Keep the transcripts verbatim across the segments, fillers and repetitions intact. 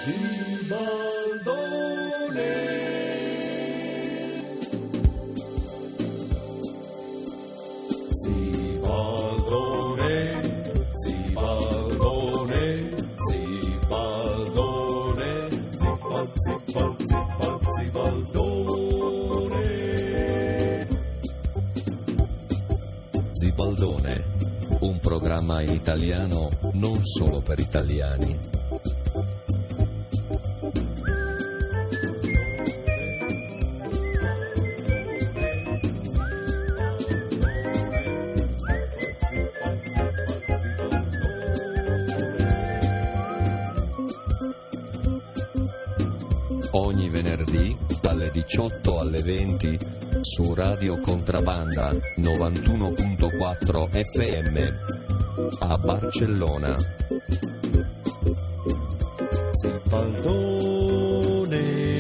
Zibaldone, un programma in italiano non solo per italiani. Ogni venerdì dalle diciotto alle venti su Radio Contrabbanda novantuno virgola quattro F M a Barcellona. Zibaldone.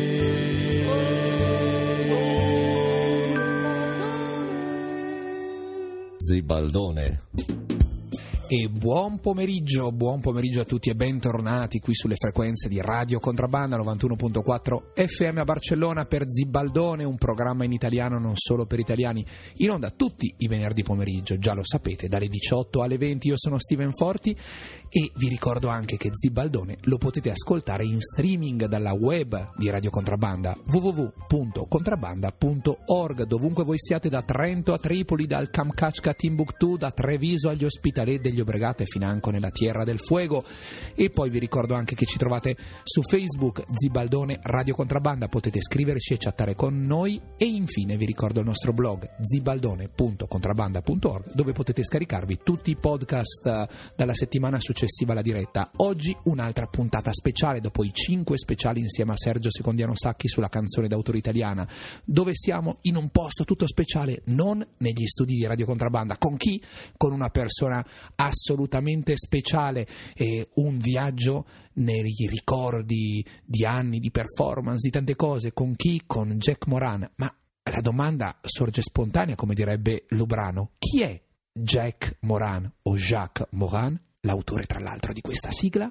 Zibaldone. E buon pomeriggio, buon pomeriggio a tutti e bentornati qui sulle frequenze di Radio Contrabbanda novantuno virgola quattro F M a Barcellona per Zibaldone, un programma in italiano non solo per italiani, in onda tutti i venerdì pomeriggio, già lo sapete, dalle diciotto alle venti. Io sono Steven Forti e vi ricordo anche che Zibaldone lo potete ascoltare in streaming dalla web di Radio Contrabbanda, w w w punto contrabbanda punto org, dovunque voi siate, da Trento a Tripoli, dal Kamchatka a Timbuktu, da Treviso agli Ospitalet degli Obregate e financo nella Tierra del Fuego. E poi vi ricordo anche che ci trovate su Facebook, Zibaldone Radio Contrabbanda, potete scriverci e chattare con noi. E infine vi ricordo il nostro blog zibaldone punto contrabbanda punto org, dove potete scaricarvi tutti i podcast dalla settimana successiva alla diretta. Oggi un'altra puntata speciale dopo i cinque speciali insieme a Sergio Secondiano Sacchi sulla canzone d'autore italiana, dove siamo in un posto tutto speciale, non negli studi di Radio Contrabbanda. Con chi? Con una persona assolutamente speciale, e un viaggio nei ricordi di anni di performance, di tante cose. Con chi? Con Jack Moran. Ma la domanda sorge spontanea, come direbbe Lubrano: chi è Jack Moran o Jacques Moran, l'autore tra l'altro di questa sigla?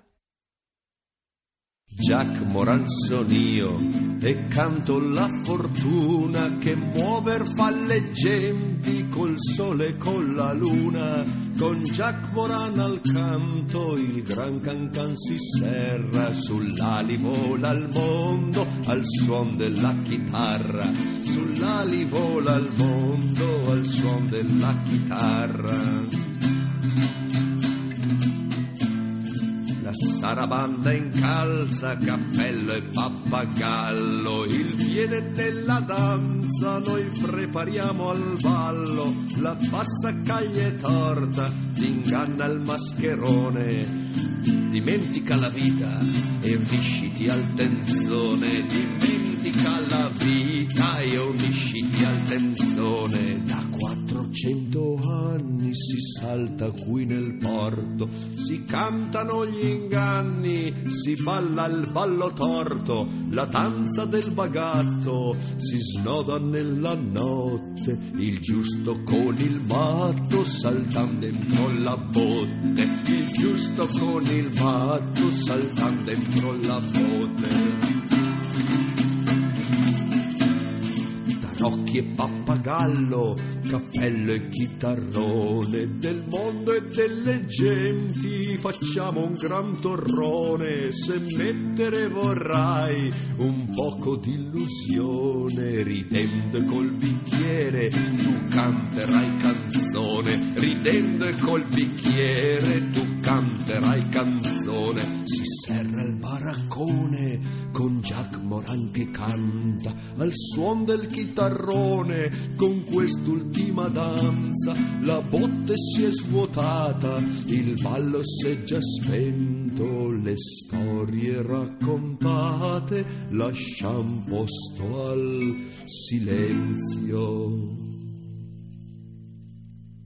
Jack Moran son io e canto la fortuna che muover fa le genti col sole e con la luna. Con Jack Moran al canto il gran cancan si serra, sull'ali vola al mondo al suon della chitarra, sull'ali vola al mondo al suon della chitarra. La sarabanda incalza, cappello e pappagallo, il piede della danza noi prepariamo al ballo. La passacaglia è torta, ti inganna il mascherone, dimentica la vita e unisciti al tenzone, dimentica la vita e unisciti al tenzone. Da quattrocento anni si salta qui nel porto, si cantano gli inganni, si balla il ballo torto, la danza del bagatto si snoda nella notte, il giusto con il matto saltan dentro la botte, il giusto con il matto saltan dentro la botte. Tarocchi e pappagallo, cappello e chitarrone, del mondo e delle genti facciamo un gran torrone. Se mettere vorrai un poco d'illusione, ridendo e col bicchiere tu canterai canzone, ridendo e col bicchiere tu canterai canzone. Si serra il baraccone con Jack Moran che canta al suon del chitarrone. Con quest'ultima danza la botte si è svuotata, il ballo si è già spento, le storie raccontate lasciam posto al silenzio.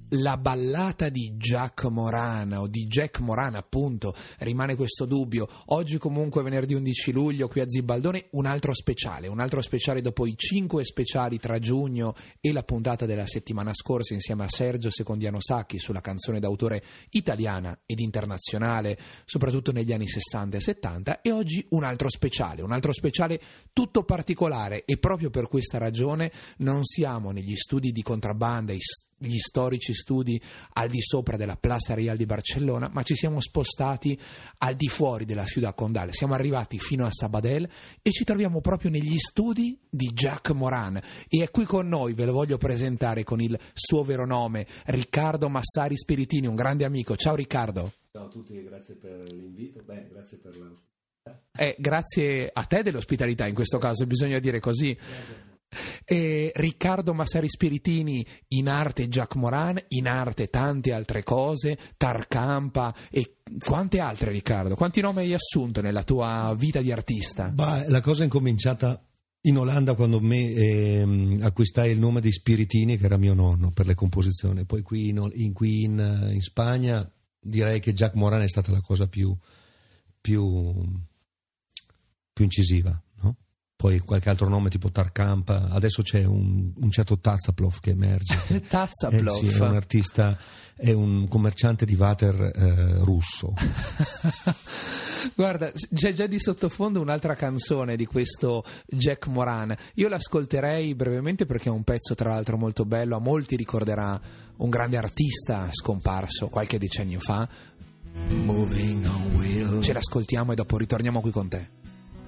la ballata di Jack Moran o di Jack Moran, appunto, rimane questo dubbio. Oggi comunque venerdì undici luglio qui a Zibaldone un altro speciale, un altro speciale dopo i cinque speciali tra giugno e la puntata della settimana scorsa insieme a Sergio Secondiano Sacchi sulla canzone d'autore italiana ed internazionale, soprattutto negli anni sessanta e settanta, e oggi un altro speciale, un altro speciale tutto particolare, e proprio per questa ragione non siamo negli studi di Contrabbanda, gli storici studi al di sopra della Plaza Real di Barcellona, ma ci siamo spostati al di fuori della Ciudad Condal, siamo arrivati fino a Sabadell e ci troviamo proprio negli studi di Jack Moran, e è qui con noi, ve lo voglio presentare con il suo vero nome, Riccardo Massari Spiritini, un grande amico. Ciao Riccardo. Ciao a tutti e grazie per l'invito. Beh, grazie per l'ospitalità. Eh, grazie a te dell'ospitalità in questo caso, bisogna dire così. Grazie. E Riccardo Massari Spiritini, in arte Jack Moran, in arte tante altre cose, Tarcampa e quante altre, Riccardo? Quanti nomi hai assunto nella tua vita di artista? Bah, la cosa è incominciata in Olanda quando me eh, acquistai il nome di Spiritini, che era mio nonno, per le composizioni. Poi qui in, in, qui in, in Spagna direi che Jack Moran è stata la cosa più, più, più incisiva, no? Poi qualche altro nome tipo Tarcampa, adesso c'è un, un certo Tazaplov che emerge. Tazaplov? Eh sì, è un artista, è un commerciante di water eh, russo. Guarda, c'è già di sottofondo un'altra canzone di questo Jack Moran. Io l'ascolterei brevemente perché è un pezzo tra l'altro molto bello, a molti ricorderà un grande artista scomparso qualche decennio fa. Moving on wheels, ce l'ascoltiamo e dopo ritorniamo qui con te.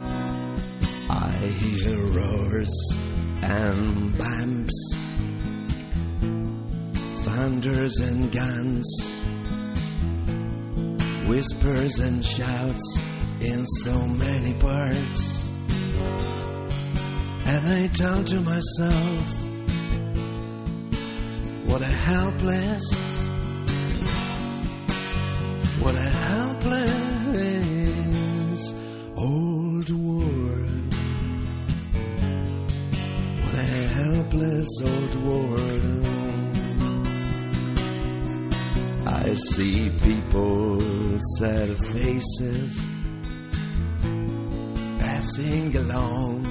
I hear roars and bumps, thunders and guns, whispers and shouts in so many parts. And I tell to myself, what a helpless, what a helpless old world. What a helpless old world. I see people's sad faces passing along,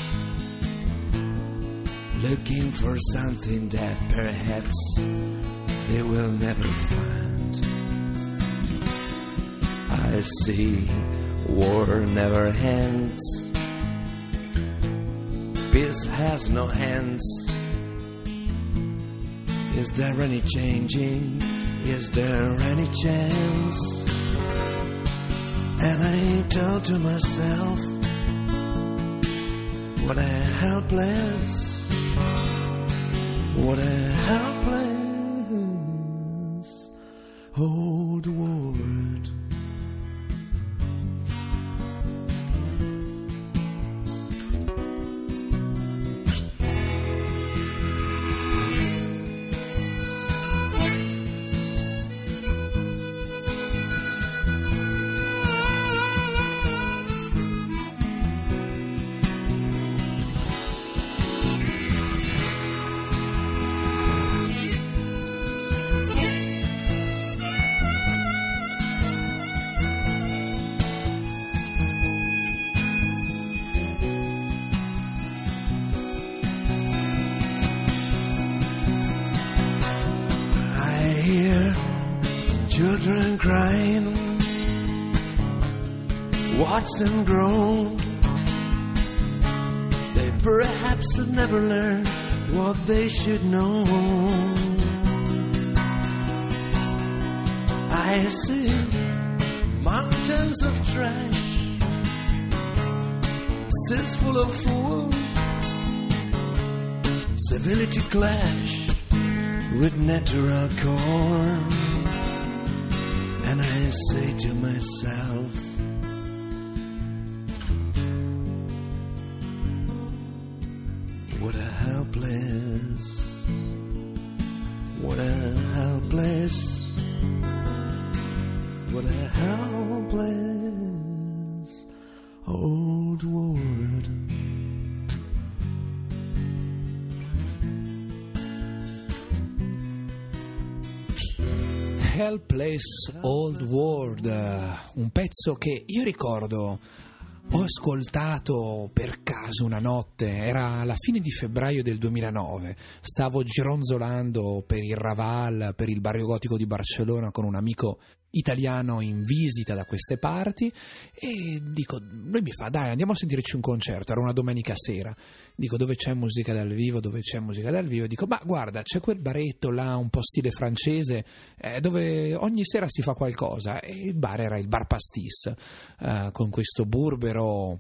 looking for something that perhaps they will never find. I see war never ends, peace has no hands. Is there any changing? Is there any chance? And I tell to myself, what a helpless, what a helpless old world. Children crying, watch them grow. They perhaps have never learned what they should know. I see mountains of trash, seas full of fools, civility clash with natural core. And I say to myself, what a helpless, what a helpless, what a helpless old world. Helpless Old World, un pezzo che io ricordo ho ascoltato per caso una notte, era la fine di febbraio del duemilanove, stavo gironzolando per il Raval, per il barrio gotico di Barcellona con un amico italiano in visita da queste parti e dico, lui mi fa dai andiamo a sentirci un concerto, era una domenica sera, dico dove c'è musica dal vivo, dove c'è musica dal vivo, dico ma guarda c'è quel baretto là un po' stile francese eh, dove ogni sera si fa qualcosa e il bar era il Bar Pastis eh, con questo burbero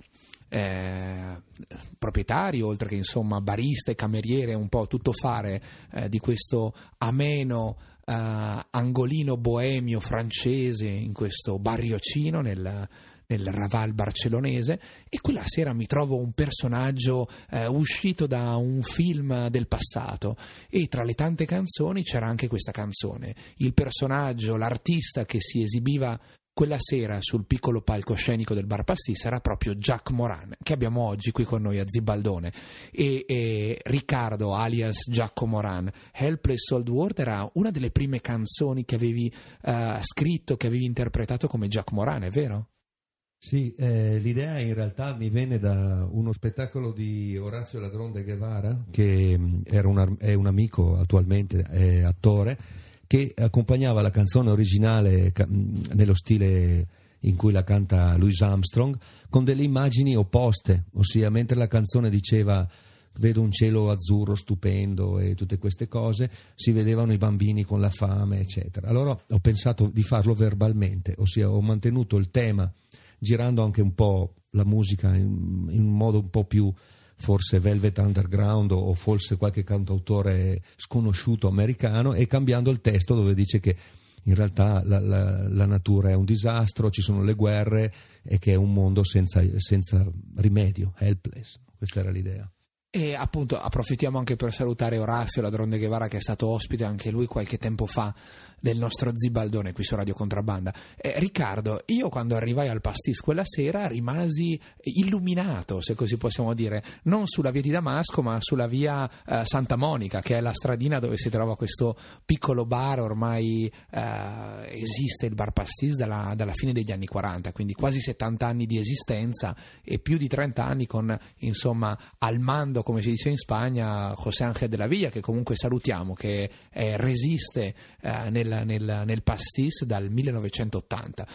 Eh, proprietario oltre che insomma barista e cameriere, un po' tutto fare eh, di questo ameno eh, angolino boemio francese in questo barriocino nel, nel Raval barcellonese, e quella sera mi trovo un personaggio eh, uscito da un film del passato e tra le tante canzoni c'era anche questa canzone, il personaggio, l'artista che si esibiva quella sera sul piccolo palcoscenico del Bar Pastis era proprio Jacques Moran, che abbiamo oggi qui con noi a Zibaldone, e, e Riccardo alias Giacomo Moran. Helpless Old World era una delle prime canzoni che avevi uh, scritto, che avevi interpretato come Jacques Moran, è vero? Sì, eh, l'idea in realtà mi venne da uno spettacolo di Orazio Ladrón de Guevara, che era un, è un amico attualmente, è attore, che accompagnava la canzone originale nello stile in cui la canta Louis Armstrong con delle immagini opposte, ossia mentre la canzone diceva vedo un cielo azzurro stupendo e tutte queste cose, si vedevano i bambini con la fame eccetera. Allora ho pensato di farlo verbalmente, ossia ho mantenuto il tema girando anche un po' la musica in, in un modo un po' più forse Velvet Underground o forse qualche cantautore sconosciuto americano, e cambiando il testo dove dice che in realtà la, la, la natura è un disastro, ci sono le guerre e che è un mondo senza, senza rimedio, helpless. Questa era l'idea. E appunto approfittiamo anche per salutare Orazio Ladrón de Guevara, che è stato ospite anche lui qualche tempo fa del nostro Zibaldone qui su Radio Contrabbanda. Eh, Riccardo, io quando arrivai al Pastis quella sera rimasi illuminato, se così possiamo dire, non sulla via di Damasco ma sulla via eh, Santa Monica, che è la stradina dove si trova questo piccolo bar. Ormai eh, esiste il Bar Pastis dalla, dalla fine degli anni quaranta, quindi quasi settanta anni di esistenza e più di trenta anni con insomma al mando, come si dice in Spagna, José Ángel de la Villa, che comunque salutiamo, che eh, resiste eh, nel, nel, nel Pastis dal millenovecentottanta.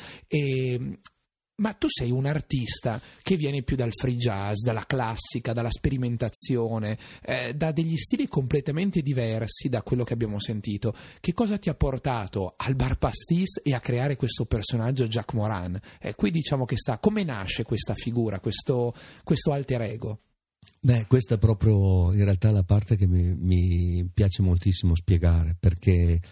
E, ma tu sei un artista che viene più dal free jazz, dalla classica, dalla sperimentazione, eh, da degli stili completamente diversi da quello che abbiamo sentito. Che cosa ti ha portato al Bar Pastis e a creare questo personaggio Jacques Moran? Eh, qui diciamo che sta, come nasce questa figura, questo, questo alter ego? Beh, questa è proprio in realtà la parte che mi, mi piace moltissimo spiegare, perché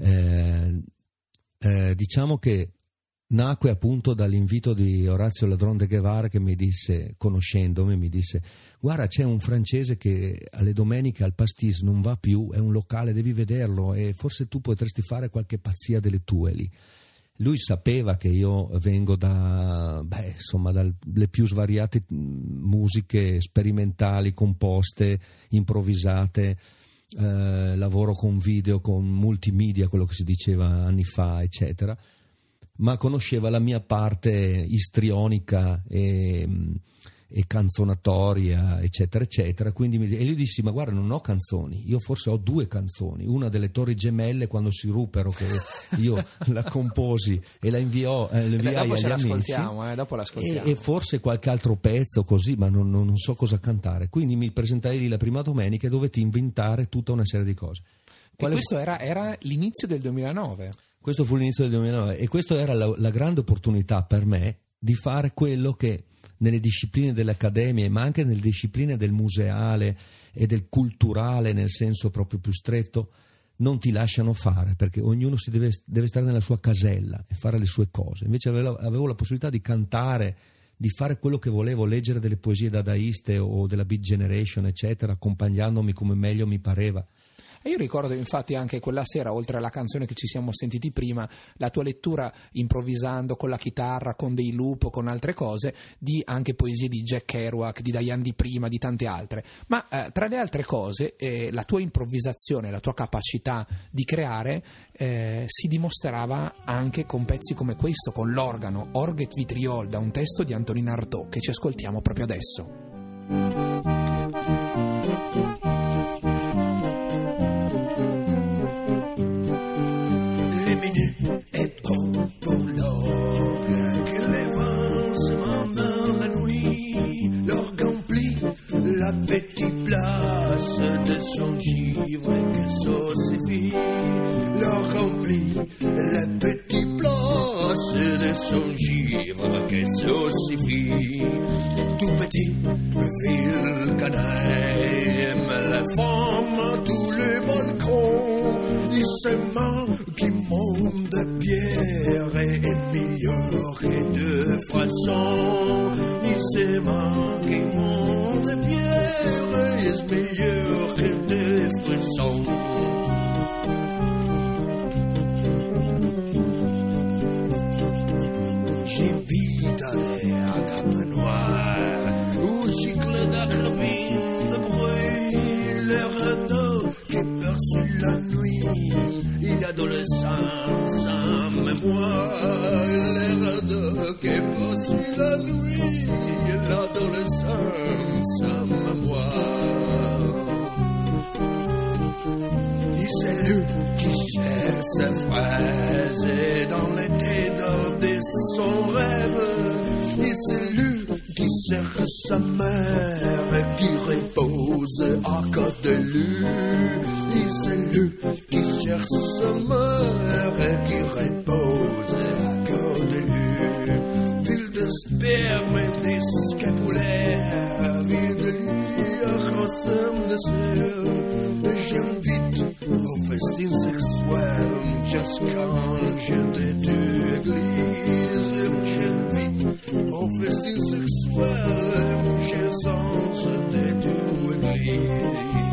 eh, eh, diciamo che nacque appunto dall'invito di Orazio Ladrón de Guevara, che mi disse, conoscendomi, mi disse guarda c'è un francese che alle domeniche al Pastis non va più, è un locale, devi vederlo e forse tu potresti fare qualche pazzia delle tue lì. Lui sapeva che io vengo da, beh, insomma, dalle più svariate musiche sperimentali, composte, improvvisate, eh, lavoro con video, con multimedia, quello che si diceva anni fa, eccetera, ma conosceva la mia parte istrionica e, e canzonatoria, eccetera, eccetera. Quindi mi, e lui disse: ma guarda, non ho canzoni, io forse ho due canzoni, una delle Torri Gemelle quando si ruppero, che io la composi e la inviò, eh, inviai dopo agli ce amici, l'ascoltiamo, eh, dopo l'ascoltiamo. E, e forse qualche altro pezzo così, ma non, non, non so cosa cantare. Quindi mi presentai lì la prima domenica e dovetti inventare tutta una serie di cose. Quale... E questo era, era l'inizio del duemilanove. Questo fu l'inizio del duemilanove e questa era la, la grande opportunità per me di fare quello che nelle discipline delle accademie, ma anche nelle discipline del museale e del culturale nel senso proprio più stretto, non ti lasciano fare, perché ognuno si deve, deve stare nella sua casella e fare le sue cose. Invece avevo, avevo la possibilità di cantare, di fare quello che volevo, leggere delle poesie dadaiste o della Beat Generation, eccetera, accompagnandomi come meglio mi pareva. E io ricordo infatti anche quella sera, oltre alla canzone che ci siamo sentiti prima, la tua lettura improvvisando con la chitarra, con dei loop, con altre cose, di anche poesie di Jack Kerouac, di Diane di prima, di tante altre. Ma eh, tra le altre cose eh, la tua improvvisazione, la tua capacità di creare eh, si dimostrava anche con pezzi come questo, con l'organo Orgue et Vitriol, da un testo di Antonin Artaud che ci ascoltiamo proprio adesso. Les minutes est bon pour l'orgue, que les vents se mandent dans la nuit. L'orgue emplit la petite place de son givre que ça suffit. L'orgue remplit la petite place de son givre que ça suffit. Tout petit, ville canaille, aime la femme à tous les balcons. Il s'aimant qui monte de pierre et meilleur que de façon. Il s'aimant qui monte de pierre et meilleur que de façon. J'invite à aller à Cap Noir, où cycle d'acrevine de bruit, l'air d'eau qui perçut la nuit, et l'adolescence sans mémoire, l'air d'eau qui perçut la nuit, et l'adolescence sans mémoire. Et c'est lui qui cherche sa phrase dans les ténèbres de son rêve. Et c'est lui qui cherche sa mère qui repose à côté de lui. Et c'est lui qui cherche sa mère qui repose à côté de lui. Fil de sperme et des scapulaires, vie de lui à ressemble de sœur. J'invite au festin sexuel jusqu'à jeter de l'église. J'invite au festin sexuel j'essence de l'église.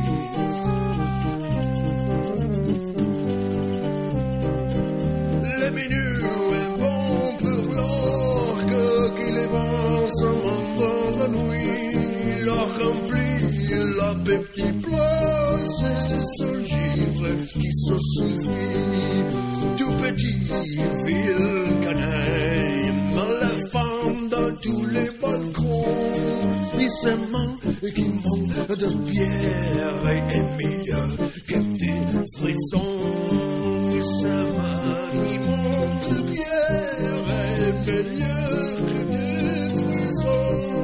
Le menu est bon pour l'orgue qui les vents s'en dans la nuit. L'or remplit la petite place de son givre qui se suffit. Tout petit ville canaille, la femme dans tous les balcons. Les sements qui montent de pierre et meilleur que des frissons. Les sements qui montent de pierre et meilleur que des frissons.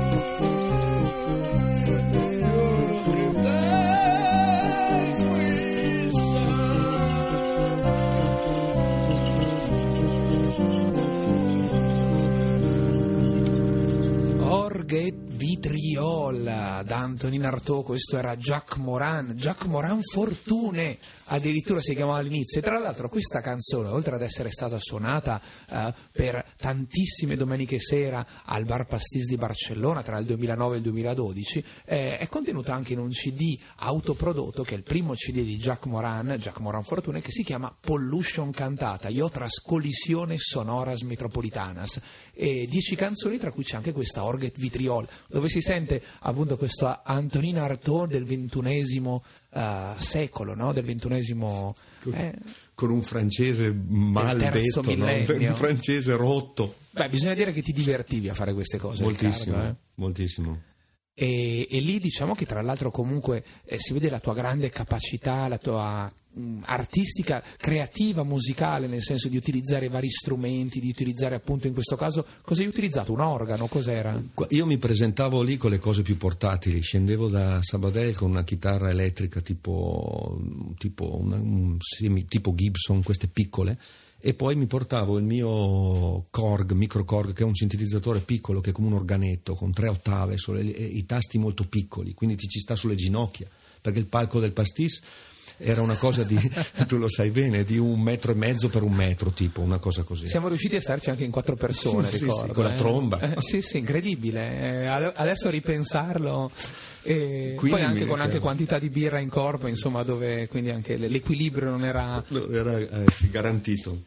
Orgue Vitriol da Antonin Artaud, questo era Jacques Moran, Jacques Moran Fortune addirittura si chiamava all'inizio. E tra l'altro questa canzone, oltre ad essere stata suonata eh, per tantissime domeniche sera al Bar Pastis di Barcellona tra il duemilanove e il duemiladodici, eh, è contenuta anche in un C D autoprodotto che è il primo C D di Jacques Moran, Jacques Moran Fortune, che si chiama Pollution Cantata, y otras colisiones sonoras metropolitanas, e dieci canzoni tra cui c'è anche questa Orgue et Vitriol, dove si sente appunto questo Antonin Artaud del ventunesimo uh, secolo, no? Del ventunesimo eh, con un francese maldetto, no? Un francese rotto. Beh, bisogna dire che ti divertivi a fare queste cose, moltissimo, Riccardo, eh? moltissimo. E, e lì diciamo che tra l'altro comunque eh, si vede la tua grande capacità, la tua mh, artistica, creativa, musicale, nel senso di utilizzare vari strumenti, di utilizzare appunto in questo caso, cosa hai utilizzato? Un organo? Cos'era? Io mi presentavo lì con le cose più portatili, scendevo da Sabadell con una chitarra elettrica tipo, tipo, una, un semi, tipo Gibson, queste piccole, e poi mi portavo il mio Korg, micro Korg, che è un sintetizzatore piccolo che è come un organetto con tre ottave, sole, i tasti molto piccoli, quindi ti ci sta sulle ginocchia, perché il palco del Pastis era una cosa di, tu lo sai bene, di un metro e mezzo per un metro, tipo, una cosa così. Siamo riusciti a starci anche in quattro persone, sì, ricordo. Sì, con eh? la tromba. Eh, sì, sì, incredibile. Eh, adesso a ripensarlo E Quindi poi anche mi con anche ricordo. quantità di birra in corpo, insomma, dove quindi anche l'equilibrio non era... No, era eh, sì, garantito.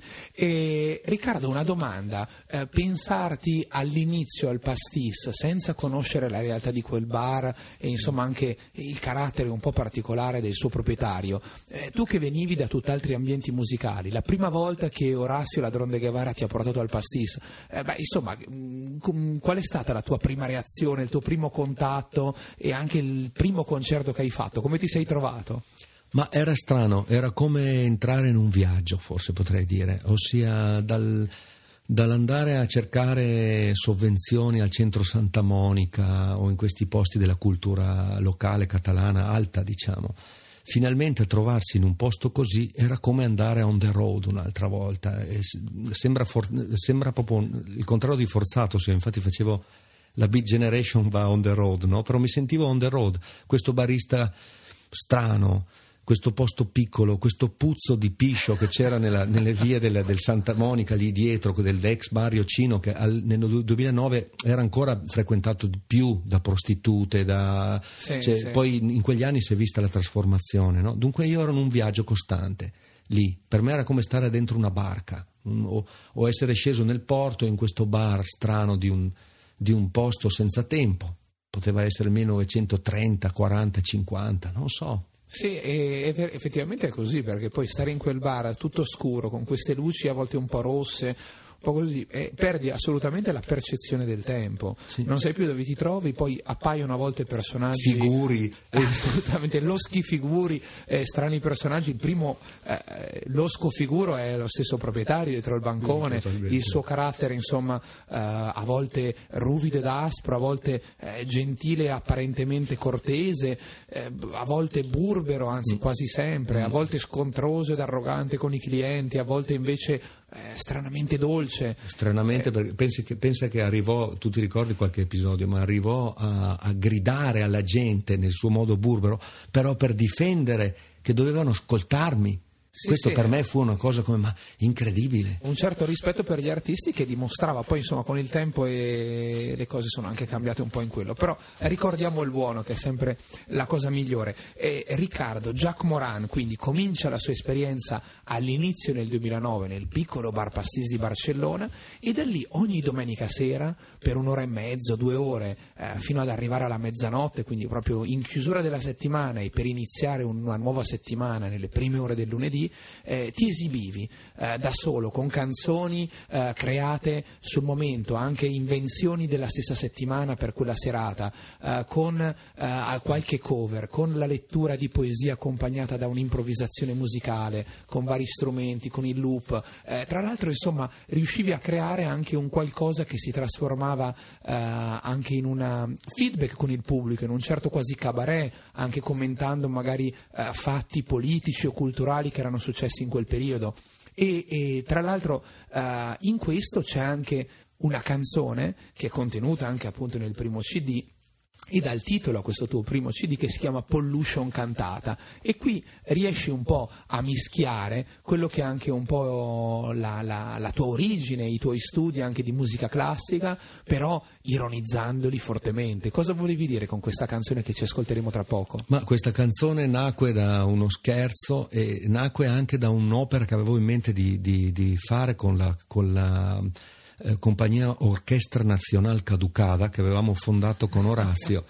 E, Riccardo, una domanda: eh, pensarti all'inizio al pastis senza conoscere la realtà di quel bar e insomma anche il carattere un po' particolare del suo proprietario, eh, tu che venivi da tutt'altri ambienti musicali, la prima volta che Orazio Ladrón de Guevara ti ha portato al pastis, eh, beh, insomma, mh, com- qual è stata la tua prima reazione, il tuo primo contatto e anche il primo concerto che hai fatto? Come ti sei trovato? Ma era strano, era come entrare in un viaggio, forse potrei dire, ossia dal, dall'andare a cercare sovvenzioni al centro Santa Monica o in questi posti della cultura locale catalana alta, diciamo, finalmente trovarsi in un posto così era come andare on the road un'altra volta. E sembra, for, sembra proprio il contrario di forzato, se infatti facevo la Beat Generation va on the road, no? Però mi sentivo on the road, questo barista strano, questo posto piccolo, questo puzzo di piscio che c'era nella, nelle vie del, del Santa Monica lì dietro, dell'ex bar Iocino, che al, nel duemilanove era ancora frequentato di più da prostitute, da, Sì, cioè, sì. poi in quegli anni si è vista la trasformazione, no? Dunque io ero in un viaggio costante lì, per me era come stare dentro una barca, mm, o, o essere sceso nel porto in questo bar strano di un, di un posto senza tempo, poteva essere il millenovecentotrenta, quaranta, cinquanta, non so. Sì, e, e effettivamente è così, perché poi stare in quel bar tutto scuro, con queste luci a volte un po' rosse, un po' così, e perdi assolutamente la percezione del tempo. Sì. Non sai più dove ti trovi, poi appaiono a volte personaggi... Figuri. Assolutamente, loschi figuri, eh, strani personaggi. Il primo eh, losco figuro è lo stesso proprietario dietro il bancone, Totalmente. il suo carattere insomma eh, a volte ruvido ed aspro, a volte eh, gentile e apparentemente cortese, eh, a volte burbero, anzi quasi sempre, a volte scontroso ed arrogante con i clienti, a volte invece eh, stranamente dolce. Stranamente, perché pensi che, pensa che arrivò, tu ti ricordi qualche episodio, ma arrivò a, a gridare alla gente nel suo modo burbero, però per difendere che dovevano ascoltarmi. Sì, Questo sì. per me fu una cosa come ma incredibile. Un certo rispetto per gli artisti che dimostrava, poi insomma con il tempo e le cose sono anche cambiate un po' in quello, però ricordiamo il buono, che è sempre la cosa migliore. E Riccardo, Jacques Moran quindi comincia la sua esperienza all'inizio nel duemilanove nel piccolo bar pastis di Barcellona, e da lì ogni domenica sera per un'ora e mezzo, due ore, eh, fino ad arrivare alla mezzanotte, quindi proprio in chiusura della settimana e per iniziare una nuova settimana nelle prime ore del lunedì, Eh, ti esibivi eh, da solo con canzoni eh, create sul momento, anche invenzioni della stessa settimana per quella serata, eh, con eh, qualche cover, con la lettura di poesia accompagnata da un'improvvisazione musicale, con vari strumenti, con il loop. Eh, tra l'altro, insomma, riuscivi a creare anche un qualcosa che si trasformava eh, anche in un feedback con il pubblico, in un certo quasi cabaret, anche commentando magari eh, fatti politici o culturali che erano successi in quel periodo. E, e tra l'altro uh, in questo c'è anche una canzone che è contenuta anche appunto nel primo C D e dà il titolo a questo tuo primo C D, che si chiama Pollution Cantata, e qui riesci un po' a mischiare quello che è anche un po' la, la, la tua origine, i tuoi studi anche di musica classica, però ironizzandoli fortemente. Cosa volevi dire con questa canzone che ci ascolteremo tra poco? Ma questa canzone nacque da uno scherzo e nacque anche da un'opera che avevo in mente di, di, di fare con la, con la eh, compagnia Orchestra Nacional Caducada che avevamo fondato con Orazio.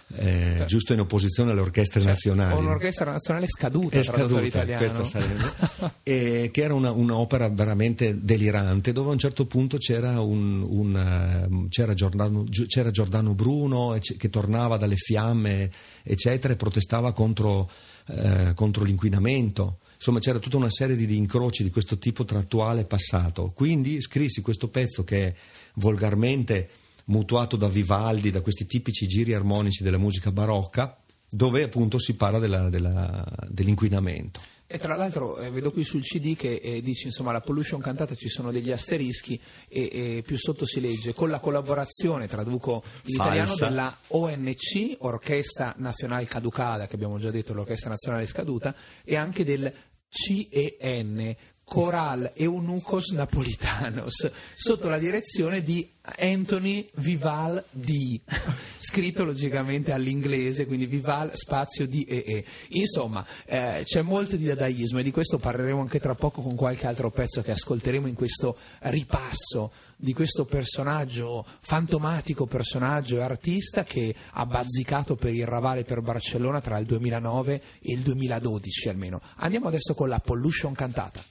Eh, giusto in opposizione alle orchestre Cioè, nazionali. Un'orchestra nazionale scaduta, È tradotto scaduta, all'italiano. questa sarebbe. E che era una, un'opera veramente delirante, dove a un certo punto c'era, un, un, c'era, Giordano, c'era Giordano Bruno che tornava dalle fiamme, eccetera, e protestava contro, eh, contro l'inquinamento. Insomma, c'era tutta una serie di, di incroci di questo tipo tra attuale e passato. Quindi scrissi questo pezzo che è volgarmente mutuato da Vivaldi, da questi tipici giri armonici della musica barocca, dove appunto si parla della, della, dell'inquinamento. E tra l'altro eh, vedo qui sul C D che eh, dice insomma la Pollution Cantata, ci sono degli asterischi e, e più sotto si legge con la collaborazione, traduco in Falsa. italiano, della O N C, Orchestra Nazionale Caducada, che abbiamo già detto, l'Orchestra Nazionale Scaduta, e anche del C E N, Coral Eunucos Napolitanos, sotto la direzione di Anthony Vivaldi, scritto logicamente all'inglese, quindi Vival spazio D E E. Insomma, eh, c'è molto di dadaismo, e di questo parleremo anche tra poco con qualche altro pezzo che ascolteremo in questo ripasso di questo personaggio, fantomatico personaggio e artista che ha bazzicato per il Raval e per Barcellona tra il duemilanove e il duemiladodici almeno. Andiamo adesso con la Pollution cantata.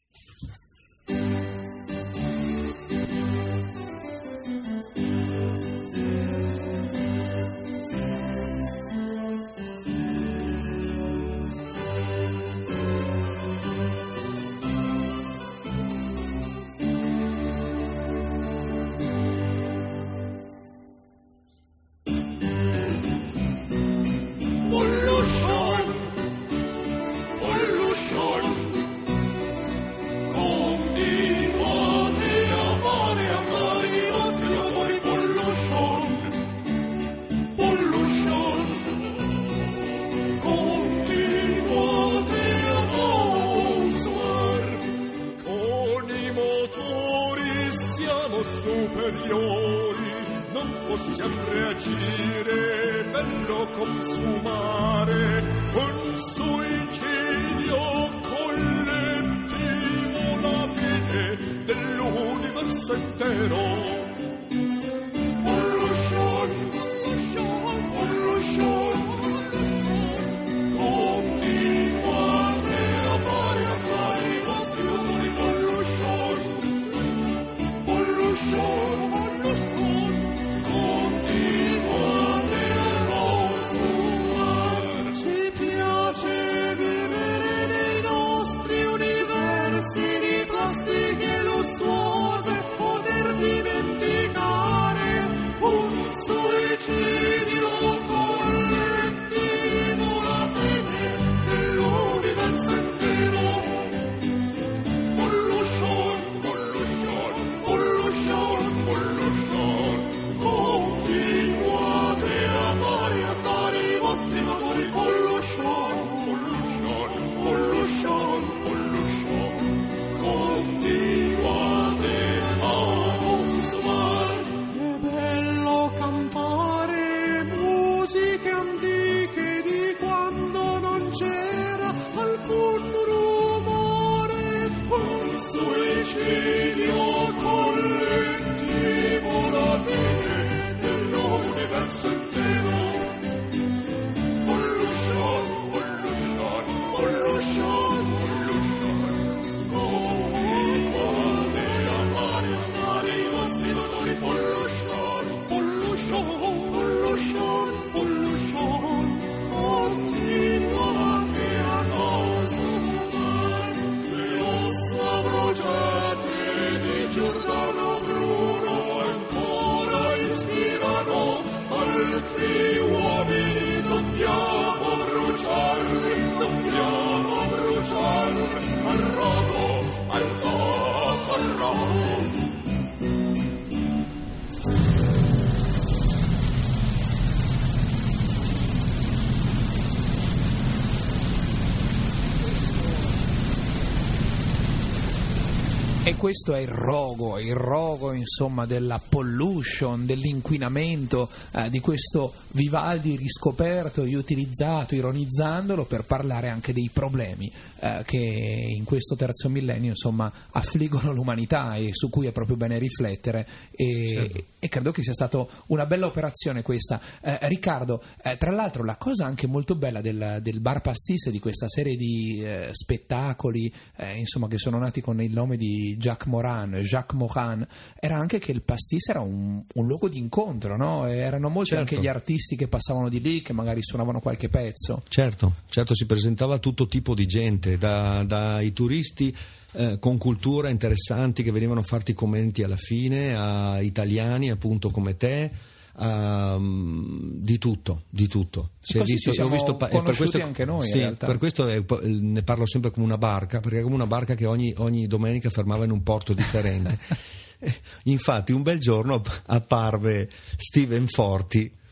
E questo è il rogo, il rogo insomma della pollution, dell'inquinamento, eh, di questo Vivaldi riscoperto, riutilizzato, ironizzandolo per parlare anche dei problemi eh, che in questo terzo millennio insomma affliggono l'umanità e su cui è proprio bene riflettere e, certo. e credo che sia stata una bella operazione questa. Eh, Riccardo, eh, tra l'altro la cosa anche molto bella del, del Bar Pastis, di questa serie di eh, spettacoli eh, insomma che sono nati con il nome di Jacques Morin, Jacques Morin, era anche che il pastis era un, un luogo di incontro, no? E erano molti certo. anche gli artisti che passavano di lì, che magari suonavano qualche pezzo. Certo, certo, si presentava tutto tipo di gente, da, dai turisti eh, con cultura interessanti che venivano a farti commenti alla fine, a italiani appunto come te. Um, di tutto, di tutto. Si è visto, ho visto pa- conosciuti per questo, anche noi. Sì, in realtà. Per questo è, ne parlo sempre come una barca, perché è come una barca che ogni, ogni domenica fermava in un porto differente. Infatti, un bel giorno apparve Steven Forti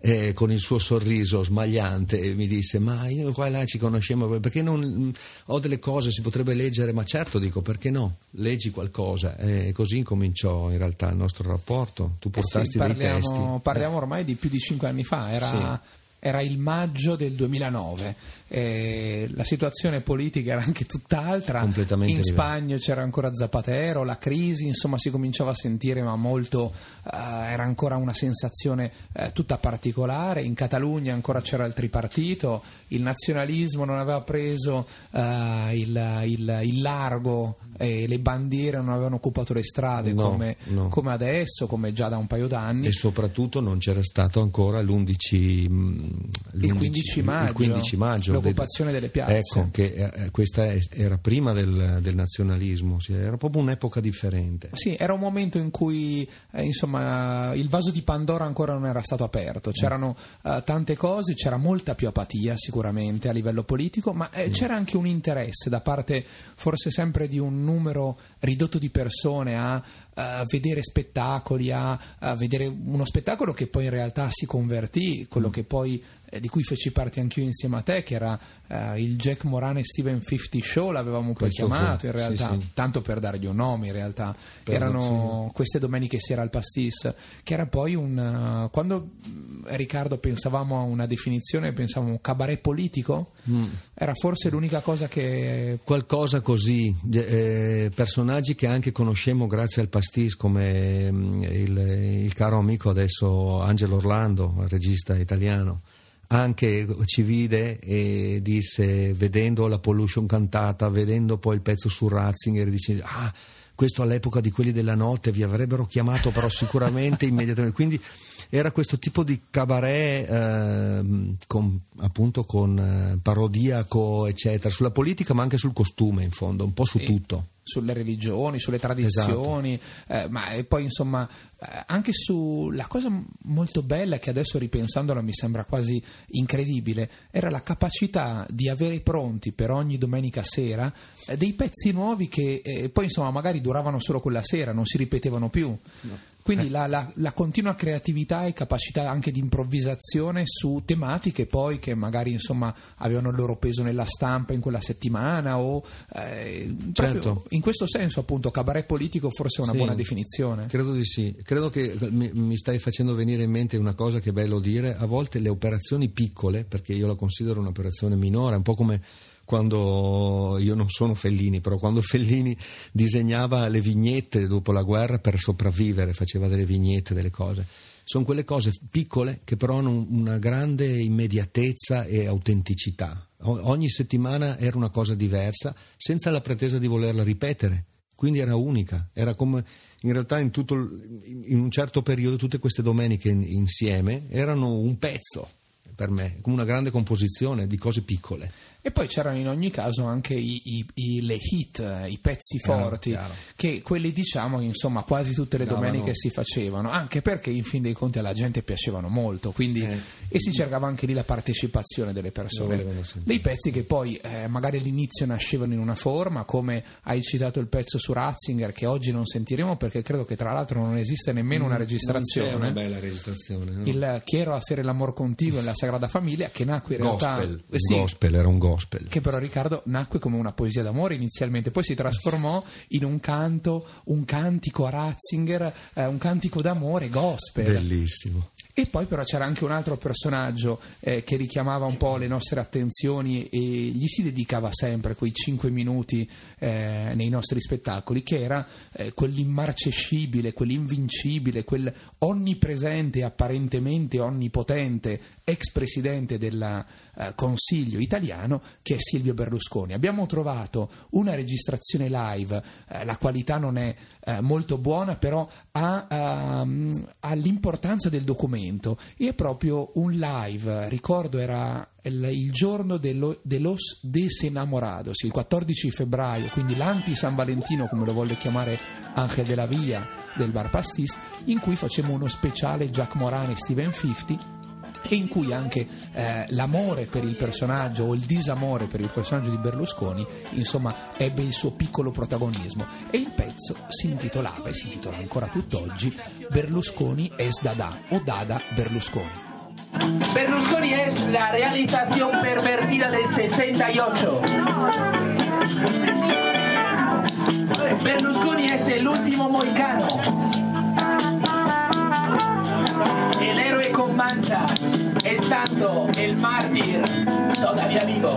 eh, con il suo sorriso smagliante, e mi disse: ma io qua e là ci conosciamo, perché non ho delle cose si potrebbe leggere? Ma certo, dico, perché no, leggi qualcosa, e così incominciò in realtà il nostro rapporto. Tu portasti eh sì, parliamo, dei testi, parliamo ormai di più di cinque anni fa, era, sì. era il maggio del duemilanove. Eh, la situazione politica era anche tutt'altra, completamente in diversa. Spagna c'era ancora Zapatero, la crisi, insomma, si cominciava a sentire, ma molto uh, era ancora una sensazione uh, tutta particolare. In Catalogna ancora c'era il tripartito, il nazionalismo non aveva preso uh, il, il, il largo, e le bandiere non avevano occupato le strade no, come, no. come adesso, come già da un paio d'anni, e soprattutto non c'era stato ancora l'undici, l'undici il quindici maggio, il quindici maggio l'occupazione delle piazze. Ecco, che eh, questa è, era prima del, del nazionalismo, sì, era proprio un'epoca differente. Sì, era un momento in cui eh, insomma il vaso di Pandora ancora non era stato aperto, c'erano eh, tante cose, c'era molta più apatia sicuramente a livello politico, ma eh, c'era anche un interesse da parte forse sempre di un numero ridotto di persone a a vedere spettacoli, a, a vedere uno spettacolo che poi in realtà si convertì, quello che poi eh, di cui feci parte anch'io insieme a te, che era eh, il Jack Moran e Steven Fifty Show, l'avevamo poi Questo chiamato fu, in realtà, sì, sì. tanto per dargli un nome in realtà, Per erano sì. queste domeniche sera al Pastis, che era poi un, quando Riccardo pensavamo a una definizione, pensavamo un cabaret politico, mm. era forse l'unica cosa che... Qualcosa così, eh, personaggi che anche conoscemmo grazie al Pastis, come il, il caro amico adesso Angelo Orlando, il regista italiano, anche ci vide e disse, vedendo la Pollution cantata, vedendo poi il pezzo su Ratzinger, dice: ah, questo all'epoca di Quelli della Notte vi avrebbero chiamato però sicuramente immediatamente. Quindi era questo tipo di cabaret eh, con, appunto con eh, parodiaco eccetera, sulla politica ma anche sul costume, in fondo, un po' su sì. tutto. Sulle religioni, sulle tradizioni, esatto. eh, ma e poi insomma eh, anche su la cosa molto bella che adesso ripensandola mi sembra quasi incredibile, era la capacità di avere pronti per ogni domenica sera eh, dei pezzi nuovi che eh, poi insomma magari duravano solo quella sera, non si ripetevano più. No. Quindi la, la, la continua creatività e capacità anche di improvvisazione su tematiche poi che magari insomma avevano il loro peso nella stampa in quella settimana o eh, certo. In questo senso appunto cabaret politico forse è una sì, buona definizione. Credo di sì, credo che mi, mi stai facendo venire in mente una cosa che è bello dire, a volte le operazioni piccole, perché io la considero un'operazione minore, un po' come quando, io non sono Fellini, però quando Fellini disegnava le vignette dopo la guerra per sopravvivere, faceva delle vignette, delle cose, sono quelle cose piccole che però hanno una grande immediatezza e autenticità. Ogni settimana era una cosa diversa senza la pretesa di volerla ripetere, quindi era unica, era come in realtà in, tutto, in un certo periodo tutte queste domeniche insieme erano un pezzo per me, come una grande composizione di cose piccole. E poi c'erano in ogni caso anche i, i, i, le hit, i pezzi chiaro, forti, chiaro. Che quelli diciamo insomma quasi tutte le no, domeniche no. si facevano, anche perché in fin dei conti alla gente piacevano molto, quindi eh. e si cercava anche lì la partecipazione delle persone, dei pezzi che poi eh, magari all'inizio nascevano in una forma, come hai citato il pezzo su Ratzinger che oggi non sentiremo perché credo che tra l'altro non esiste nemmeno una registrazione, non c'è una bella registrazione, no? Il Quiero hacer el amor contigo nella Sagrada Famiglia, che nacque in realtà gospel, eh, sì, gospel era un gospel che però Riccardo nacque come una poesia d'amore inizialmente, poi si trasformò in un canto, un cantico a Ratzinger, eh, un cantico d'amore gospel. Bellissimo. E poi però c'era anche un altro personaggio eh, che richiamava un po' le nostre attenzioni e gli si dedicava sempre quei cinque minuti eh, nei nostri spettacoli, che era eh, quell'immarcescibile, quell'invincibile, quel onnipresente, apparentemente onnipotente ex presidente del eh, Consiglio italiano che è Silvio Berlusconi. Abbiamo trovato una registrazione live, eh, la qualità non è eh, molto buona, però ha, um, ha l'importanza del documento, e è proprio un live, ricordo era il, il giorno dello, de los desenamorados, il quattordici febbraio, quindi l'anti San Valentino come lo volle chiamare Ángel de la Villa del Bar Pastis, in cui facemmo uno speciale Jack Moran e Steven Fifty, e in cui anche eh, l'amore per il personaggio o il disamore per il personaggio di Berlusconi insomma ebbe il suo piccolo protagonismo, e il pezzo si intitolava e si intitola ancora tutt'oggi Berlusconi es Dada o Dada Berlusconi. Berlusconi es la realización pervertida del sesenta y ocho. Berlusconi es el último mohicano. El héroe con mancha, el santo, el mártir, todavía vivo.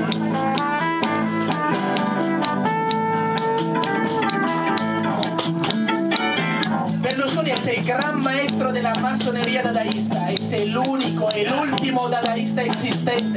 Berlusconi es el gran maestro de la masonería dadaísta, es el único, el último dadaísta existente.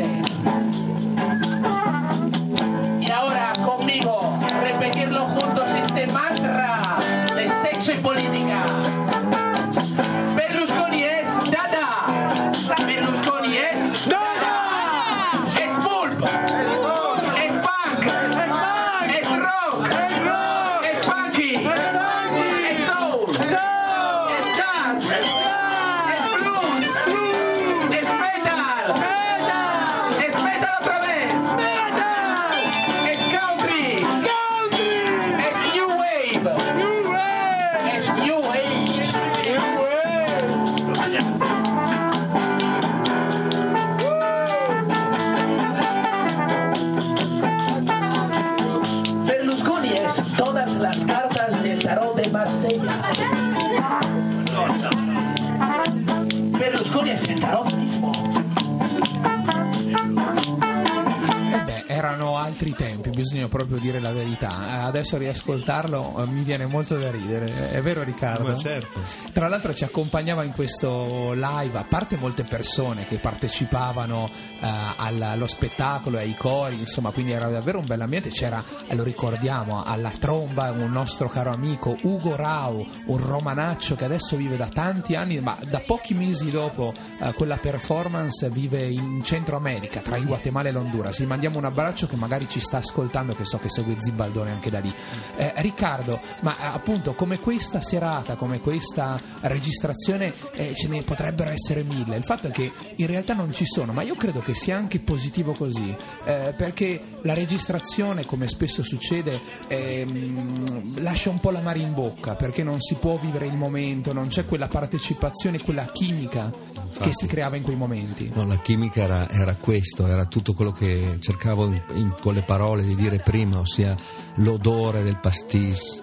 Y ahora conmigo, repetirlo juntos, este mantra de sexo y política. Berlusconi es Dada. Berlusconi es Dada. Es pulp. Es punk. Es rock. Es funky. Es soul. Es jazz. Es blues. Es metal. Es metal otra vez. Es country. Es new wave. Es new wave. Berlusconi es todas las cartas del tarot de Marsella. Berlusconi es el tarot mismo. Eh beh, erano altri tempi, bisogna proprio dire la verità. Adesso riascoltarlo eh, mi viene molto da ridere, è vero Riccardo? Ma certo. Tra l'altro ci accompagnava in questo live, a parte molte persone che partecipavano eh, al- allo spettacolo e ai cori, insomma, quindi era davvero un bell'ambiente. C'era, eh, lo ricordiamo, alla tromba un nostro caro amico Ugo Rau, un romanaccio che adesso vive da tanti anni, ma da pochi mesi dopo eh, quella performance vive in Centro America, tra il Guatemala e l'Honduras. Gli mandiamo un abbraccio, che magari ci sta ascoltando, che so che segue Zibaldone anche da lì. Eh, Riccardo, ma eh, appunto come questa serata, come questa registrazione, eh, ce ne potrebbero essere mille. Il fatto è che in realtà non ci sono, ma io credo che sia anche positivo così, eh, perché la registrazione, come spesso succede, ehm, lascia un po' l'amaro in bocca, perché non si può vivere il momento, non c'è quella partecipazione, quella chimica che si creava in quei momenti. No, la chimica era, era questo, era tutto quello che cercavo in, in, con le parole di dire prima, ossia l'odore del pastis,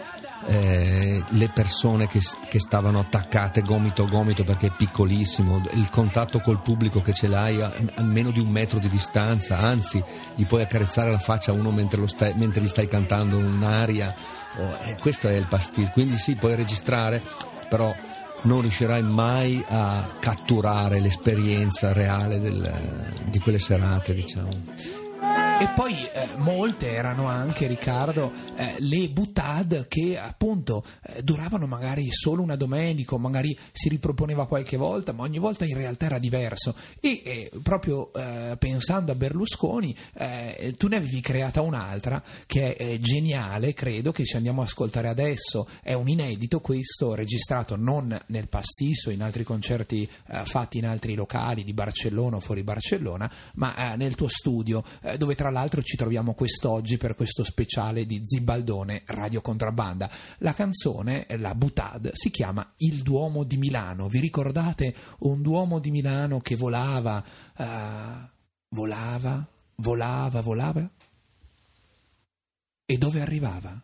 eh, le persone che, che stavano attaccate gomito a gomito perché è piccolissimo, il contatto col pubblico che ce l'hai a, a meno di un metro di distanza, anzi gli puoi accarezzare la faccia a uno mentre, lo stai, mentre gli stai cantando un'aria, oh, eh, questo è il pastis. Quindi sì, puoi registrare, però non riuscirai mai a catturare l'esperienza reale del, di quelle serate, diciamo. E poi eh, molte erano anche, Riccardo, eh, le boutade che appunto eh, duravano magari solo una domenica, o magari si riproponeva qualche volta, ma ogni volta in realtà era diverso. E eh, proprio eh, pensando a Berlusconi, eh, tu ne avevi creata un'altra che è eh, geniale, credo, che ci andiamo a ascoltare adesso. È un inedito questo, registrato non nel pastis o in altri concerti eh, fatti in altri locali di Barcellona o fuori Barcellona, ma eh, nel tuo studio, eh, dove tra l'altro ci troviamo quest'oggi per questo speciale di Zibaldone Radio Contrabbanda. La canzone, la boutade, si chiama Il Duomo di Milano. Vi ricordate un Duomo di Milano che volava, uh, volava, volava, volava? E dove arrivava?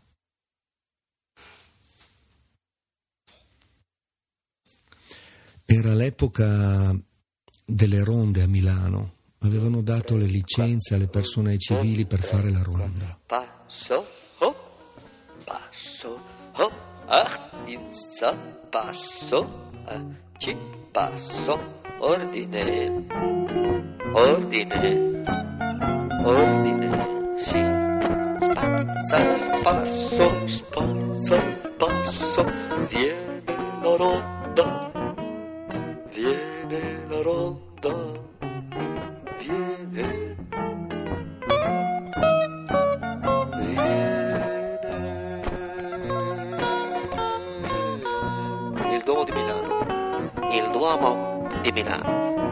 Era l'epoca delle ronde a Milano. Avevano dato le licenze alle persone civili per fare la ronda. Passo, hop, passo, hop, ah, inza, passo, ah, ci, passo, ordine, ordine, ordine, sì, spazza il passo, spazza il passo, viene la ronda, viene la ronda. Il Duomo di Milano, il Duomo di Milano.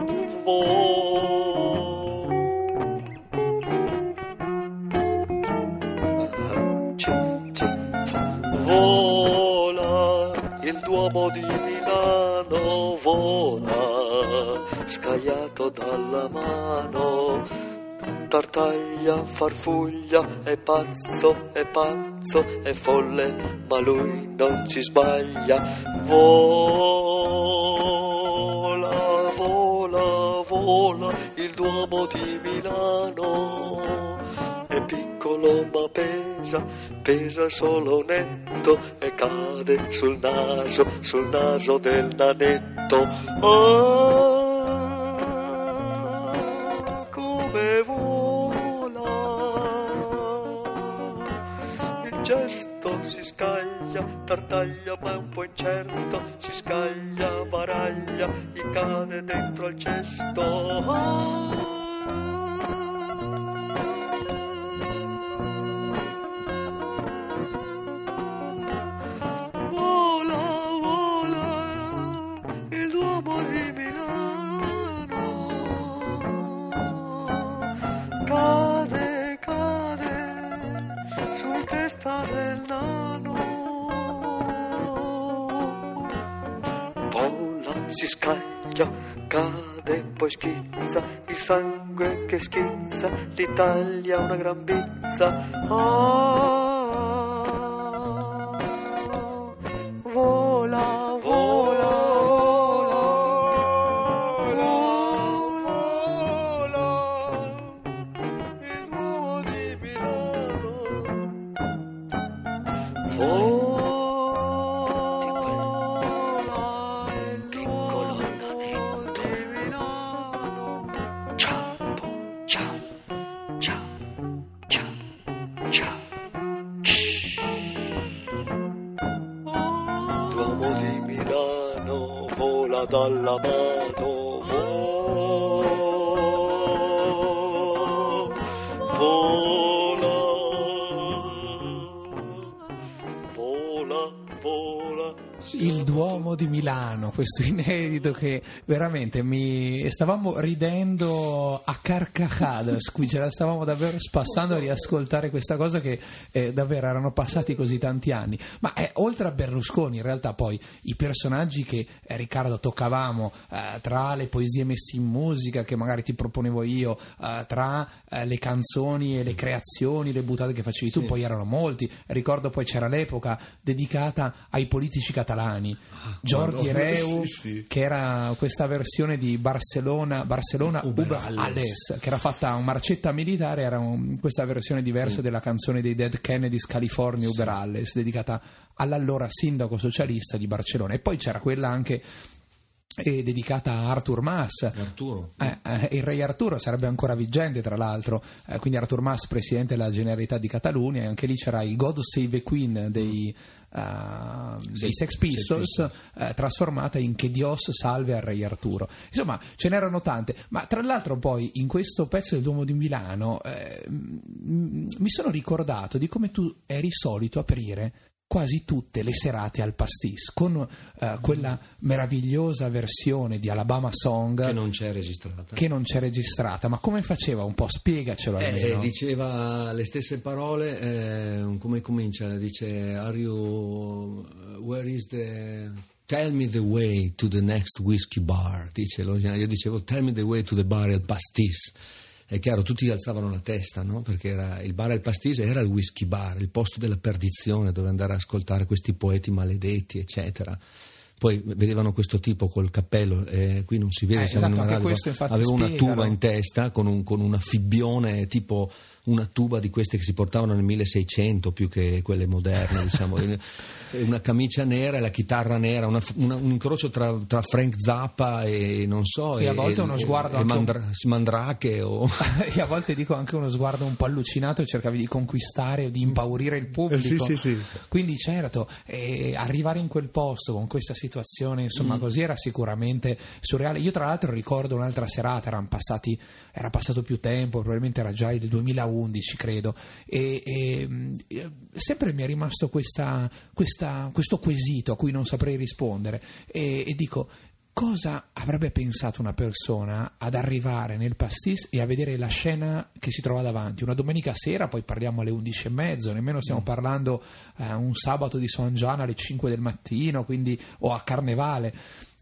Vola, il Duomo di Milano vola, scagliato dalla mano. Tartaglia, farfuglia, è pazzo, è pazzo, è folle, ma lui non si sbaglia. Vola, vola, vola, il Duomo di Milano. È piccolo ma pesa, pesa solo netto e cade sul naso, sul naso del nanetto. Ah, come vola, il gesto si scaglia, tartaglia ma è un po' incerto, si scaglia, baraglia, gli cade dentro al cesto. Ah, del nano. Vola, si scaglia, cade, poi schizza, il sangue che schizza, l'Italia una gran bizza. Ah, vola, vola, vola, vola, il Duomo di Milano. Vola, il piccolo nanetto di Milano. Ciao, ciao, ciao, ciao, ciao. Duomo di Milano, vola dalla mano. Vola, vola, vola. Il Duomo di Milano, questo inedito che veramente mi stavamo ridendo a carcajadas, qui ce la stavamo davvero spassando a riascoltare questa cosa che eh, davvero erano passati così tanti anni. Ma eh, oltre a Berlusconi, in realtà poi i personaggi che eh, Riccardo toccavamo, eh, tra le poesie messe in musica che magari ti proponevo io, eh, tra eh, le canzoni e le creazioni, le buttate che facevi tu, Sì. poi erano molti. Ricordo poi c'era l'epoca dedicata ai politici catalani, Jordi Madonna, Hereu, sì, sì. che era questa versione di Barcellona Barcellona Uber Uber Alles. Alles, che era fatta a un marcetta militare, era un- questa versione diversa della canzone dei Dead Kennedys, California Uber Alles, dedicata all'allora sindaco socialista di Barcellona. E poi c'era quella anche eh, dedicata a Artur Mas. Arturo. Eh, eh, il re Arturo sarebbe ancora vigente, tra l'altro, eh, quindi Artur Mas, presidente della Generalitat di Catalunya, e anche lì c'era il God Save the Queen dei, uh, dei Sex Pistols, Sex eh, trasformata in Che Dios salve al re Arturo. Insomma, ce n'erano tante, ma tra l'altro poi in questo pezzo del Duomo di Milano eh, m- mi sono ricordato di come tu eri solito aprire quasi tutte le serate al pastis con eh, quella meravigliosa versione di Alabama Song Che non c'è registrata. che non c'è registrata. Ma come faceva? Un po', spiegacelo Eh, almeno. diceva le stesse parole, eh, come comincia? Dice, are you, where is the, tell me the way to the next whiskey bar, dice l'originale. Io dicevo, tell me the way to the bar El Pastis. È chiaro, tutti alzavano la testa, no? Perché era, il bar El Pastis era il whisky bar, il posto della perdizione dove andare a ascoltare questi poeti maledetti, eccetera. Poi vedevano questo tipo col cappello, eh, qui non si vede, Eh, siamo esatto, in una anche radio, questo infatti aveva una spiegano. tuba in testa con un, con una fibbione, tipo una tuba di queste che si portavano nel milleseicento più che quelle moderne, diciamo. Una camicia nera e la chitarra nera, una- una- un incrocio tra, tra Frank Zappa e non so, E a volte uno sguardo e anche un- Mandra- Mandrake o E a volte dico anche uno sguardo un po' allucinato, e cercavi di conquistare, di impaurire il pubblico. Eh, sì, sì, sì. Quindi certo, eh, arrivare in quel posto con questa situazione, insomma, Mm. così era sicuramente surreale. Io tra l'altro ricordo un'altra serata, erano passati, era passato più tempo, probabilmente era già il duemilaundici credo, e, e, mh, sempre mi è rimasto questa, questa- questo quesito a cui non saprei rispondere, e, e dico: cosa avrebbe pensato una persona ad arrivare nel pastis e a vedere la scena che si trova davanti una domenica sera? Poi parliamo alle undici e mezzo, nemmeno stiamo parlando eh, un sabato di San Gian alle cinque del mattino, quindi, o a Carnevale.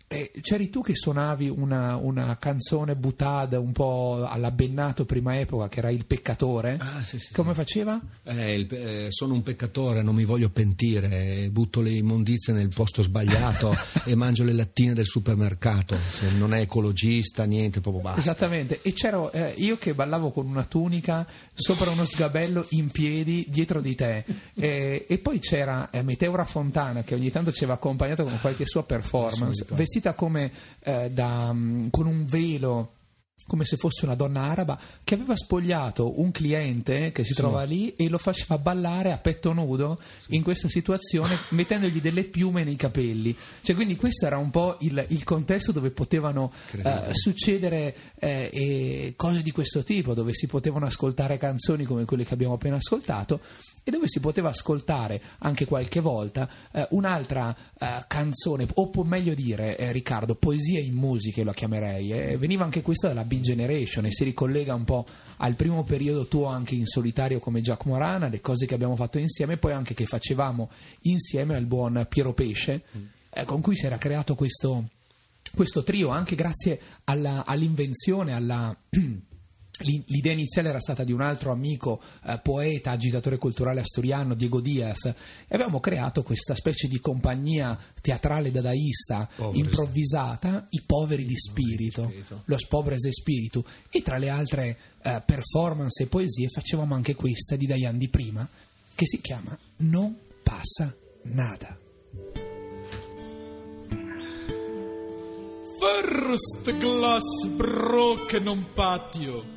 eh, c'eri tu che suonavi una, una canzone buttata un po' alla Bennato prima epoca, che era Il Peccatore. Ah, sì, sì, come sì. faceva? Eh, il, eh, sono un peccatore, non mi voglio pentire, butto le immondizie nel posto sbagliato e mangio le lattine del supermercato. Se non è ecologista, niente, proprio basta. Esattamente. E c'ero eh, io che ballavo con una tunica sopra uno sgabello in piedi dietro di te, eh, e poi c'era eh, Meteora Fontana, che ogni tanto ci aveva accompagnato con qualche sua performance, vestita come eh, da, um, con un velo, come se fosse una donna araba, che aveva spogliato un cliente che si Sì. trova lì e lo faceva ballare a petto nudo in questa situazione, mettendogli delle piume nei capelli. Cioè, quindi questo era un po' il, il contesto dove potevano eh, succedere eh, e cose di questo tipo, dove si potevano ascoltare canzoni come quelle che abbiamo appena ascoltato, e dove si poteva ascoltare anche qualche volta eh, un'altra eh, canzone, o po- meglio dire, eh, Riccardo, poesia in musica, lo chiamerei. Eh. Veniva anche questa dalla Big Generation e si ricollega un po' al primo periodo tuo anche in solitario come Jack Morana, le cose che abbiamo fatto insieme, e poi anche che facevamo insieme al buon Piero Pesce, eh, con cui si era creato questo, questo trio, anche grazie alla, all'invenzione, alla... L'idea iniziale era stata di un altro amico, eh, poeta, agitatore culturale asturiano, Diego Diaz, e avevamo creato questa specie di compagnia teatrale dadaista Pobres. improvvisata, I Poveri di Spirito, Los Pobres de Spiritu, e tra le altre eh, performance e poesie facevamo anche questa di Dayan di prima, che si chiama Non passa nada. First glass broken on patio.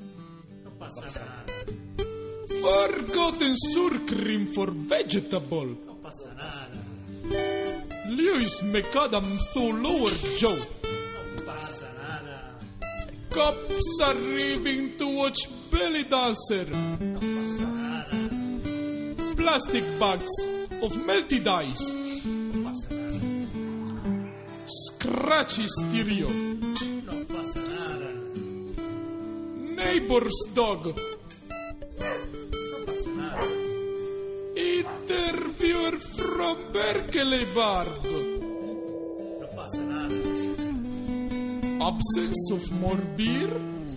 Forgotten sour cream for vegetable. Non passa nada. Lewis McAdam through lower jaw. Non passa nada. Cops arriving to watch belly dancer. Non passa nada. Plastic bags of melted ice. Non passa nada. Scratchy stereo. Non passa nada. Neighbor's dog. Non passa nada. Interviewer from Berkeley Bard. Non passa nada. Absence of more beer.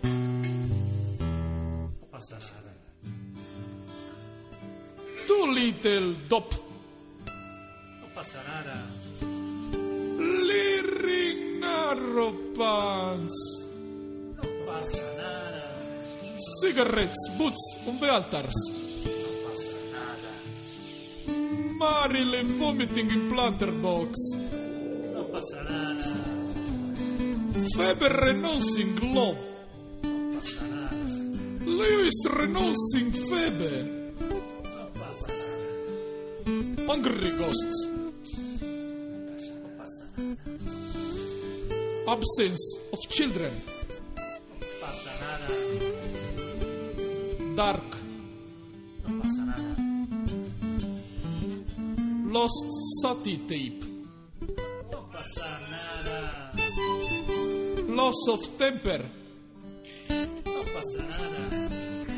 Non passa nada. Too little dop. Non passa nada. Leering narrow pants. Non passa nada. Cigarettes, boots, on the altars. Non passa nada. Marilyn vomiting in planter box. Non passa nada. Feber renouncing love. Non passa nada. Lewis renouncing Febe. Non passa nada. Hungry ghosts. Non passa nada. Absence of children. Non passa nada. Dark. Non passa nada. Lost Sati tape. Non passa nada. Loss of temper. Non passa nada.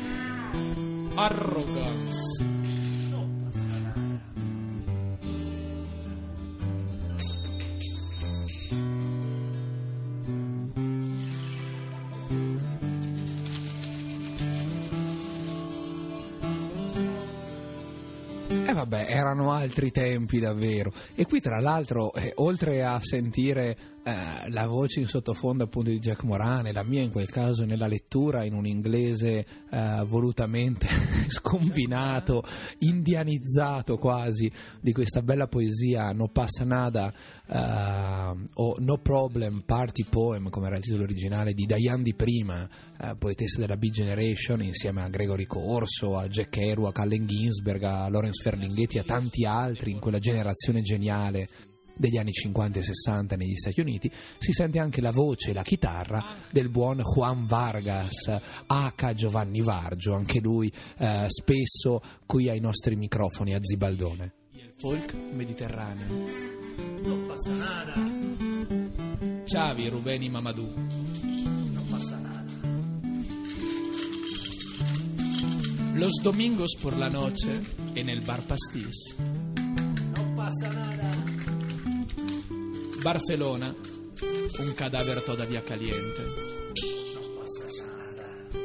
Arrogance. Non passa nada. Eh vabbè, erano altri tempi davvero. E qui tra l'altro, eh, oltre a sentire eh, la voce in sottofondo appunto di Jack Morana, la mia in quel caso nella lettura in un inglese eh, volutamente scombinato, indianizzato quasi, di questa bella poesia No passa nada eh, o No Problem Party Poem, come era il titolo originale, di Dayan di prima, eh, poetessa della Big Generation, insieme a Gregory Corso, a Jack Kerouac, a Allen Ginsberg, a Lawrence Ferlinghetti, a tanti altri in quella generazione geniale degli anni cinquanta e sessanta negli Stati Uniti. Si sente anche la voce e la chitarra del buon Juan Vargas, aka Giovanni Vargio, anche lui eh, spesso qui ai nostri microfoni a Zibaldone. Il folk mediterraneo. Non passa nada. Xavi Rubeni Mamadou. Non passa nada. Los domingos por la noche en el bar Pastis. Non passa nada. Barcellona, un cadáver todavía caliente. No pasa nada.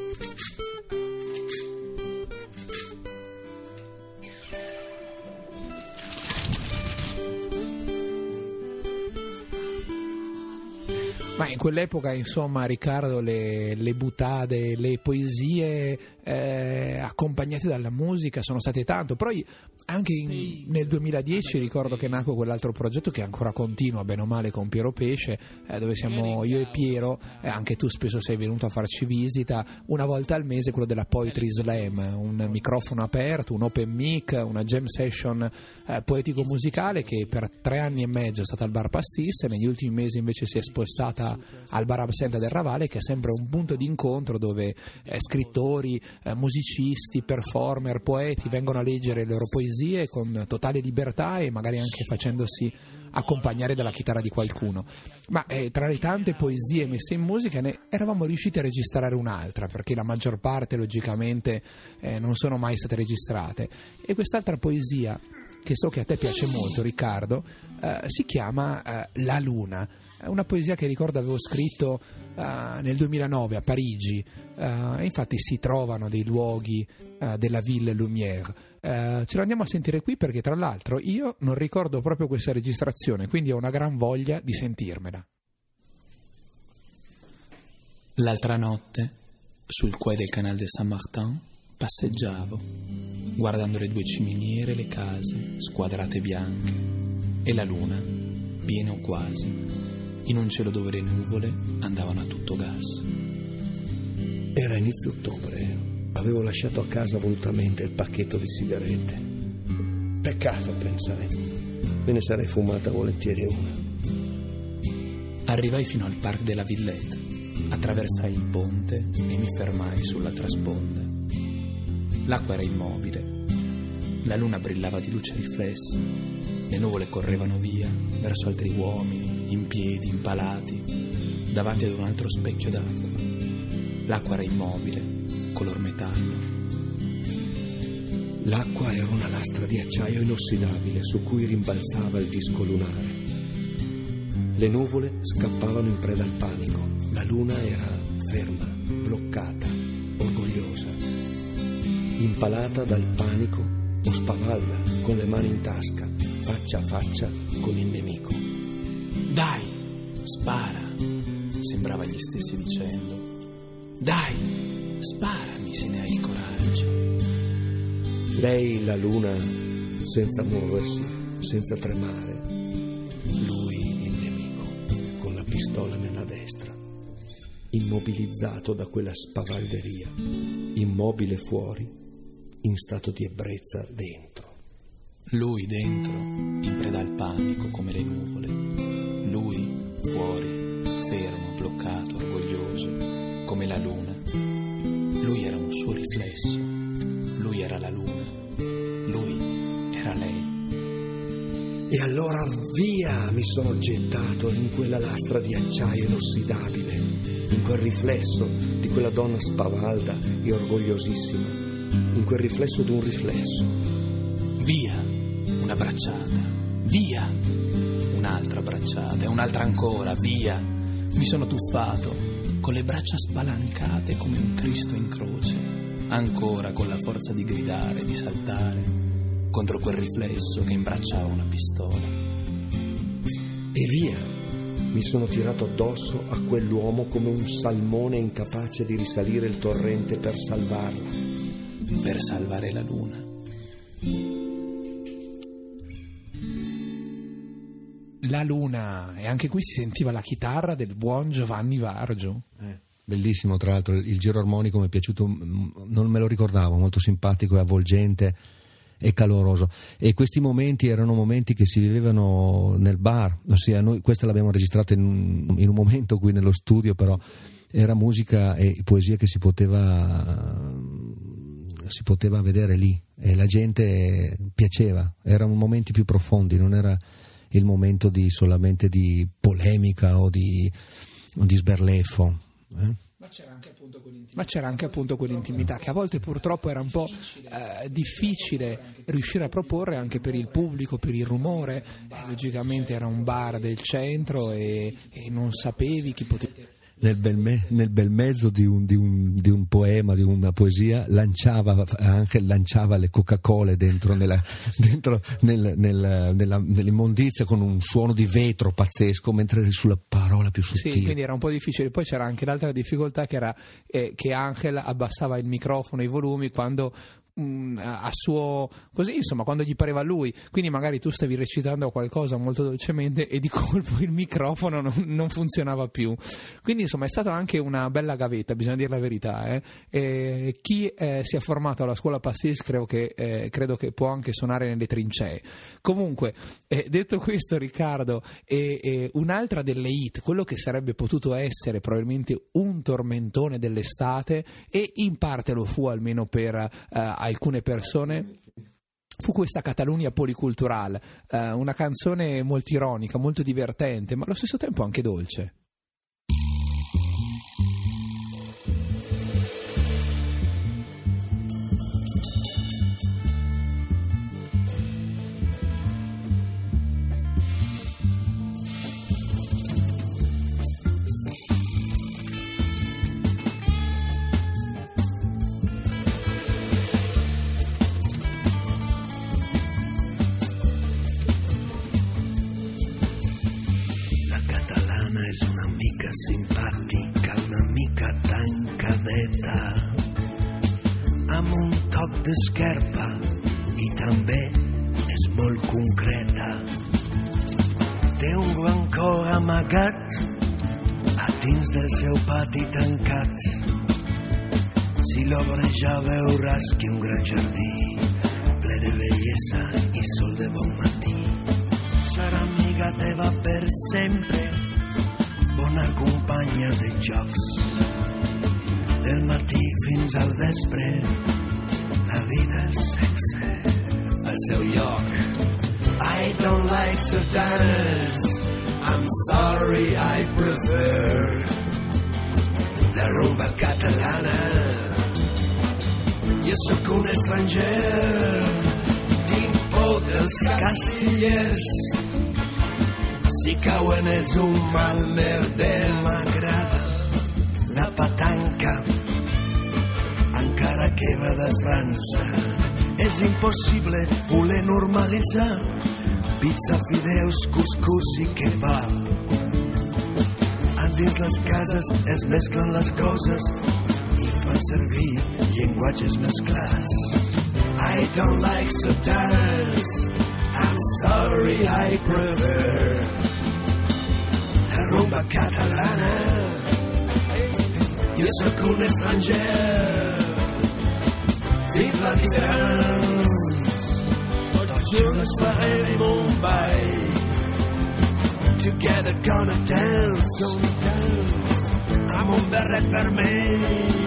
Ma in quell'epoca, insomma, Riccardo, le, le butade, le poesie eh, accompagnate dalla musica sono state tanto. Poi anche in, nel duemiladieci ricordo che nacque quell'altro progetto che ancora continua, bene o male, con Piero Pesce, eh, dove siamo io e Piero, eh, anche tu spesso sei venuto a farci visita, una volta al mese, quello della Poetry Slam, un microfono aperto, un open mic, una jam session eh, poetico-musicale che per tre anni e mezzo è stata al Bar Pastis, e negli ultimi mesi invece si è spostata al Bar Absenta del Ravale, che è sempre un punto di incontro dove eh, scrittori, eh, musicisti, performer, poeti vengono a leggere le loro poesie con totale libertà e magari anche facendosi accompagnare dalla chitarra di qualcuno. Ma eh, tra le tante poesie messe in musica ne eravamo riusciti a registrare un'altra, perché la maggior parte logicamente eh, non sono mai state registrate, e quest'altra poesia, che so che a te piace molto, Riccardo, eh, si chiama eh, La Luna. È una poesia che ricordo avevo scritto uh, nel duemilanove a Parigi, uh, infatti si trovano dei luoghi uh, della Ville Lumière. Uh, ce l'andiamo a sentire qui perché tra l'altro io non ricordo proprio questa registrazione, quindi ho una gran voglia di sentirmela. L'altra notte, sul quai del Canal de Saint-Martin, passeggiavo, guardando le due ciminiere e le case squadrate bianche e la luna, piena o quasi, in un cielo dove le nuvole andavano a tutto gas. Era inizio ottobre, avevo lasciato a casa volutamente il pacchetto di sigarette. Peccato, pensai, me ne sarei fumata volentieri una. Arrivai fino al Parc de la Villette, attraversai il ponte e mi fermai sull'altra sponda. L'acqua era immobile, la luna brillava di luce riflessa, le nuvole correvano via verso altri uomini, in piedi, impalati, davanti ad un altro specchio d'acqua. L'acqua era immobile, color metallo. L'acqua era una lastra di acciaio inossidabile su cui rimbalzava il disco lunare. Le nuvole scappavano in preda al panico. La luna era ferma, bloccata, orgogliosa, impalata dal panico o spavalda, con le mani in tasca, faccia a faccia con il nemico. Dai, spara, sembrava gli stessi dicendo. Dai, sparami se ne hai il coraggio. Lei, la luna, senza muoversi, senza tremare. Lui, il nemico, con la pistola nella destra, immobilizzato da quella spavalderia, immobile fuori, in stato di ebbrezza dentro. Lui dentro, in preda al panico come le nuvole. Lui fuori, fermo, bloccato, orgoglioso, come la luna. Lui era un suo riflesso. Lui era la luna. Lui era lei. E allora via mi sono gettato in quella lastra di acciaio inossidabile, in quel riflesso di quella donna spavalda e orgogliosissima, in quel riflesso d'un riflesso. Via, una bracciata, via, un'altra bracciata e un'altra ancora, via. Mi sono tuffato, con le braccia spalancate come un Cristo in croce, ancora con la forza di gridare, di saltare, contro quel riflesso che imbracciava una pistola. E via, mi sono tirato addosso a quell'uomo come un salmone incapace di risalire il torrente per salvarla. Per salvare la luna. La luna, e anche qui si sentiva la chitarra del buon Giovanni Vargio. Eh, bellissimo, tra l'altro il giro armonico mi è piaciuto, non me lo ricordavo, molto simpatico e avvolgente e caloroso, e questi momenti erano momenti che si vivevano nel bar, ossia noi questa l'abbiamo registrata in, in un momento qui nello studio, però era musica e poesia che si poteva si poteva vedere lì e la gente piaceva, erano momenti più profondi, non era il momento di solamente di polemica o di, o di sberleffo. Eh? Ma c'era anche appunto quell'intimità. ma c'era anche appunto quell'intimità che a volte purtroppo era un po' eh, difficile riuscire a proporre anche per il pubblico, per il rumore. Eh, logicamente era un bar del centro e, e non sapevi chi poteva. Nel bel, me, nel bel mezzo di un, di, un, di un poema, di una poesia, lanciava anche lanciava le Coca-Cola dentro, nella, dentro nel, nel, nella, nell'immondizia con un suono di vetro pazzesco, mentre eri sulla parola più sottile. Sì, quindi era un po' difficile. Poi c'era anche l'altra difficoltà che era eh, che Angel abbassava il microfono e i volumi quando a suo così, insomma, quando gli pareva a lui, quindi magari tu stavi recitando qualcosa molto dolcemente e di colpo il microfono non, non funzionava più, quindi insomma è stata anche una bella gavetta, bisogna dire la verità, eh. E chi eh, si è formato alla scuola Pastis credo che, eh, credo che può anche suonare nelle trincee. Comunque eh, detto questo, Riccardo, eh, eh, un'altra delle hit, quello che sarebbe potuto essere probabilmente un tormentone dell'estate, e in parte lo fu almeno per eh, alcune persone, fu questa Catalunya Policultural, eh, una canzone molto ironica, molto divertente, ma allo stesso tempo anche dolce. És una mica simpàtica, una mica tancadeta, amb un toc d'esquerpa i també és molt concreta. Té un gran cor amagat a dins del seu pati tancat. Si l'obres ja veuràs que un gran jardí ple de bellesa i sol de bon matí. Serà amiga teva per sempre, bona companya de jocs. Del matí fins al vespre, la vida és sexe al seu lloc. I don't like sardanes, I'm sorry, I prefer la rumba catalana. Jo sóc un estranger, tinc por dels castillers. Si cauen és un mal merder. M'agrada la patanca, encara que va de França. És impossible voler normalitzar pizza, fideus, cuscús i kebab. A dins les cases es mesclen les coses i fan servir llenguatges mesclats. I don't like sardanes, I'm sorry, I prefer la rumba catalana. Jo sóc un estranger, vive la différence. Tots junts farem un ball, together gonna dance, gonna dance, amb un barret vermell.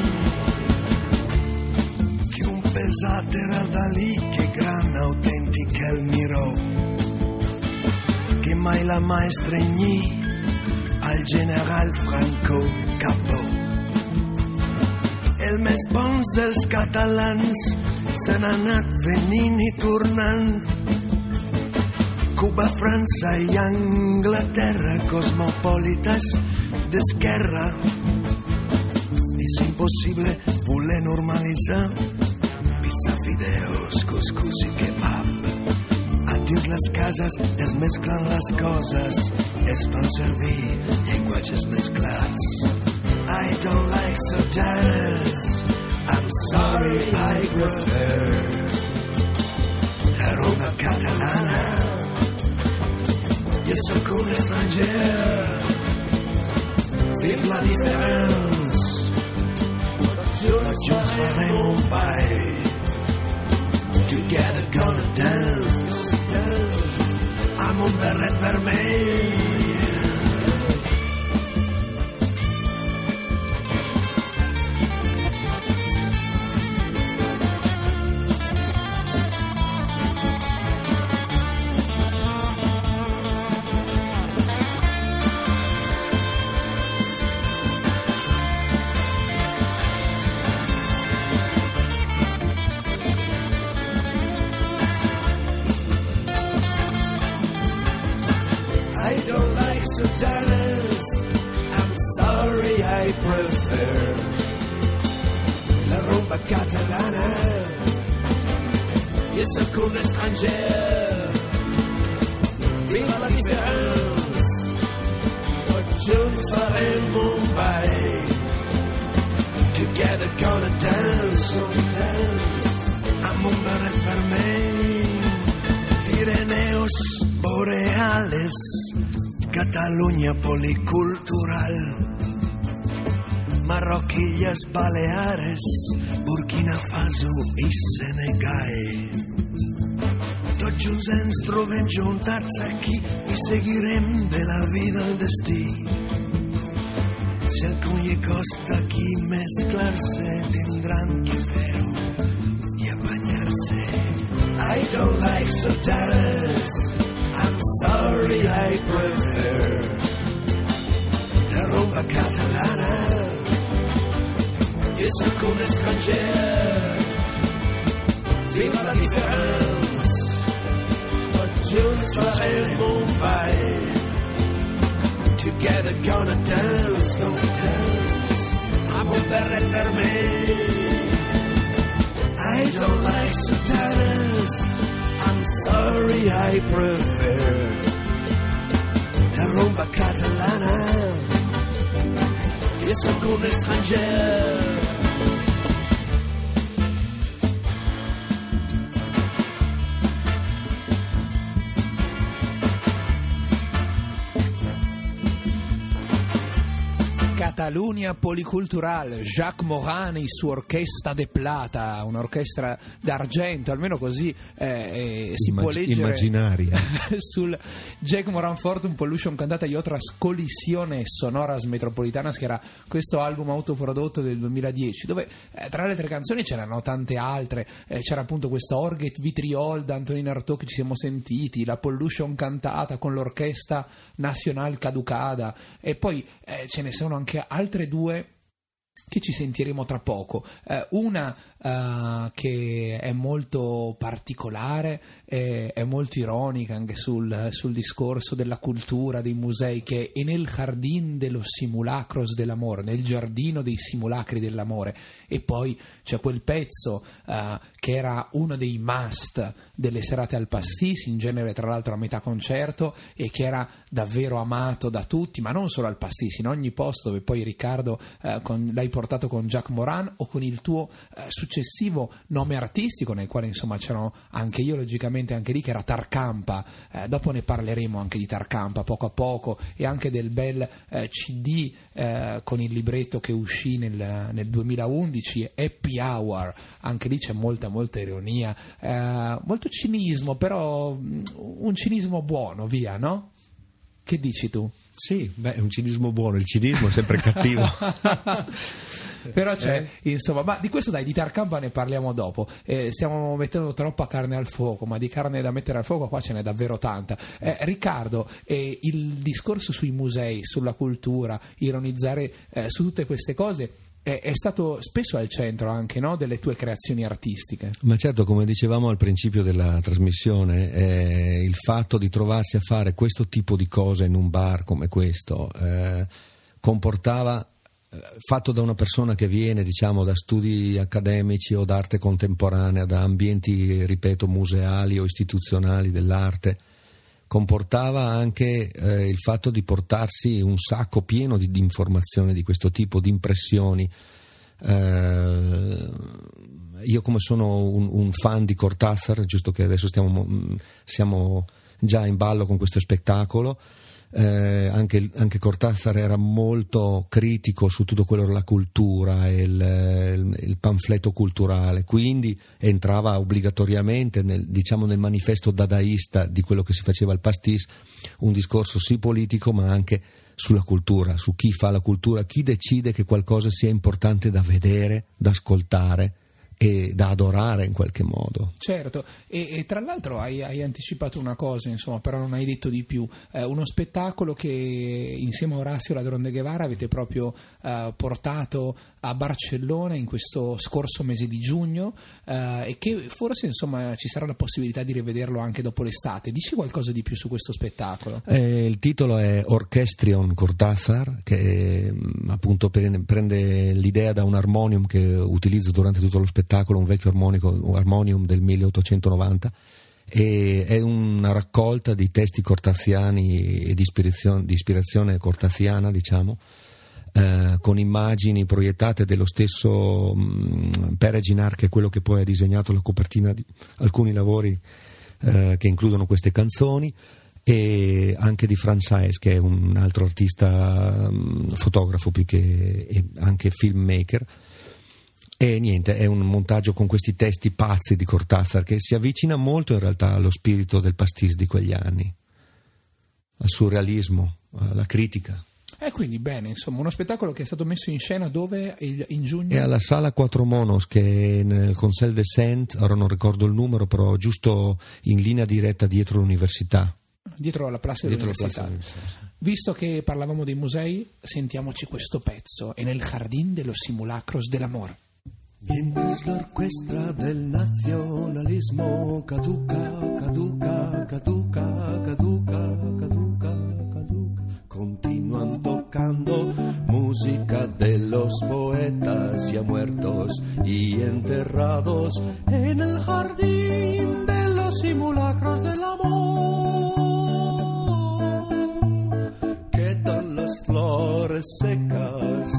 Que un pesat era el Dalí, que gran autèntic el Miró, que mai la mà estrenyí al general Franco Capó. El més bons dels catalans s'han anat venint i tornant. Cuba, França i Anglaterra, cosmopolites d'esquerra. És impossible voler normalitzar pizza, fideus, cuscús i kebab. A dins les cases es mesclen les coses, es fan servir llenguatges mesclats. I don't like sardanes, I'm sorry, I prefer la rumba catalana. Jo sóc un estranger, vive la diferència. Tots junts farem un ball, together gonna dance, amb un barret vermell. I prefer la rumba catalana. Io sono un stranger, viva la differenza, oggi faremo un bal, together gonna dance, gonna dance, amore per me, Pirineos Boreales, Catalunya policultural, Marroquillas Baleares, Burkina Faso i Senegal. Tots junts ens trobem juntats aquí i seguirem de la vida el destí. Si algun hi costa aquí mesclar-se, tindran que fer-ho i apanyar-se. I don't like sotanes, I'm sorry, I prefer la rumba catalana. Io sono un stranger, viva la differenza, oggi faremo un bal, together gonna dance, gonna dance, amore per me. I don't like sotanes, I'm sorry, I prefer la rumba catalana. Io sono un stranger. Catalunya Policultural, Jacques Morane su Orchestra de Plata, un'orchestra d'argento, almeno così eh, eh, si Immag- può leggere immaginaria sul Jacques Moran Fortum Pollution cantata y otras colisiones sonoras metropolitanas, che era questo album autoprodotto del duemiladieci, dove eh, tra le altre canzoni c'erano tante altre, eh, c'era appunto questa Orget Vitriol da Antonino Artaud che ci siamo sentiti, la Pollution cantata con l'Orchestra Nacional Caducada, e poi eh, ce ne sono anche altre due che ci sentiremo tra poco. Eh, una uh, che è molto particolare, è, è molto ironica anche sul, sul discorso della cultura, dei musei, che è nel Jardín de los Simulacros dell'amore, nel giardino dei simulacri dell'amore. E poi c'è quel pezzo uh, che era uno dei must delle serate al Pastis, in genere tra l'altro a metà concerto, e che era davvero amato da tutti, ma non solo al Pastis, in ogni posto dove poi Riccardo uh, con, l'hai portato con Jacques Moran o con il tuo uh, successivo nome artistico, nel quale insomma c'erano anche io logicamente anche lì, che era Tarcampa. Uh, dopo ne parleremo anche di Tarcampa poco a poco, e anche del bel uh, C D uh, con il libretto che uscì nel, nel duemilaundici, Happy Hour. Anche lì c'è molta molta ironia, uh, molto cinismo, però um, un cinismo buono, via, no? Che dici tu? Sì, beh, è un cinismo buono, il cinismo è sempre cattivo. Però c'è, eh? insomma, ma di questo dai, di Tarcampa ne parliamo dopo. Eh, stiamo mettendo troppa carne al fuoco, ma di carne da mettere al fuoco qua ce n'è davvero tanta. Eh, Riccardo, eh, il discorso sui musei, sulla cultura, ironizzare eh, su tutte queste cose è stato spesso al centro anche, no, delle tue creazioni artistiche. Ma certo, come dicevamo al principio della trasmissione, eh, il fatto di trovarsi a fare questo tipo di cose in un bar come questo eh, comportava, eh, fatto da una persona che viene, diciamo, da studi accademici o d'arte contemporanea, da ambienti, ripeto, museali o istituzionali dell'arte, comportava anche eh, il fatto di portarsi un sacco pieno di, di informazioni di questo tipo, di impressioni. Eh, io, come sono un, un fan di Cortázar, giusto che adesso stiamo, siamo già in ballo con questo spettacolo, eh, anche, anche Cortázar era molto critico su tutto quello della cultura e il, il, il pamfletto culturale, quindi entrava obbligatoriamente nel, diciamo, nel manifesto dadaista di quello che si faceva al Pastis un discorso sì politico, ma anche sulla cultura, su chi fa la cultura, chi decide che qualcosa sia importante da vedere, da ascoltare, e da adorare in qualche modo. Certo, e, e tra l'altro hai, hai anticipato una cosa, insomma, però non hai detto di più, eh, uno spettacolo che insieme a Orazio Ladrón de Guevara avete proprio eh, portato a Barcellona in questo scorso mese di giugno, eh, e che forse, insomma, ci sarà la possibilità di rivederlo anche dopo l'estate. Dici qualcosa di più su questo spettacolo? Eh, il titolo è Orchestrion Cortázar, che appunto prende l'idea da un armonium che utilizzo durante tutto lo spettacolo, un vecchio armonico, un armonium del milleottocentonovanta, e è una raccolta di testi cortaziani e di ispirazione, di ispirazione cortaziana, diciamo, eh, con immagini proiettate dello stesso mh, Pere Ginar, che è quello che poi ha disegnato la copertina di alcuni lavori eh, che includono queste canzoni, e anche di Franz Saez, che è un altro artista, mh, fotografo più che e anche filmmaker. E niente, è un montaggio con questi testi pazzi di Cortázar che si avvicina molto in realtà allo spirito del pastis di quegli anni, al surrealismo, alla critica. E quindi bene, insomma, uno spettacolo che è stato messo in scena dove in giugno? È alla Sala Quattro Monos, che è nel Consell de Cent, ora non ricordo il numero, però giusto in linea diretta dietro l'università. Dietro la Plaza dell'Università. dell'Università. Visto che parlavamo dei musei, sentiamoci questo pezzo, è nel Jardín de los Simulacros del Amor. Mientras la orquesta del nazionalismo caduca, caduca, caduca, caduca, caduca, caduca, continúan tocando música de los poetas ya muertos y enterrados en el jardín de los simulacros del amor. Quedan las flores secas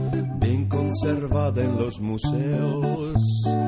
conservada en los museos.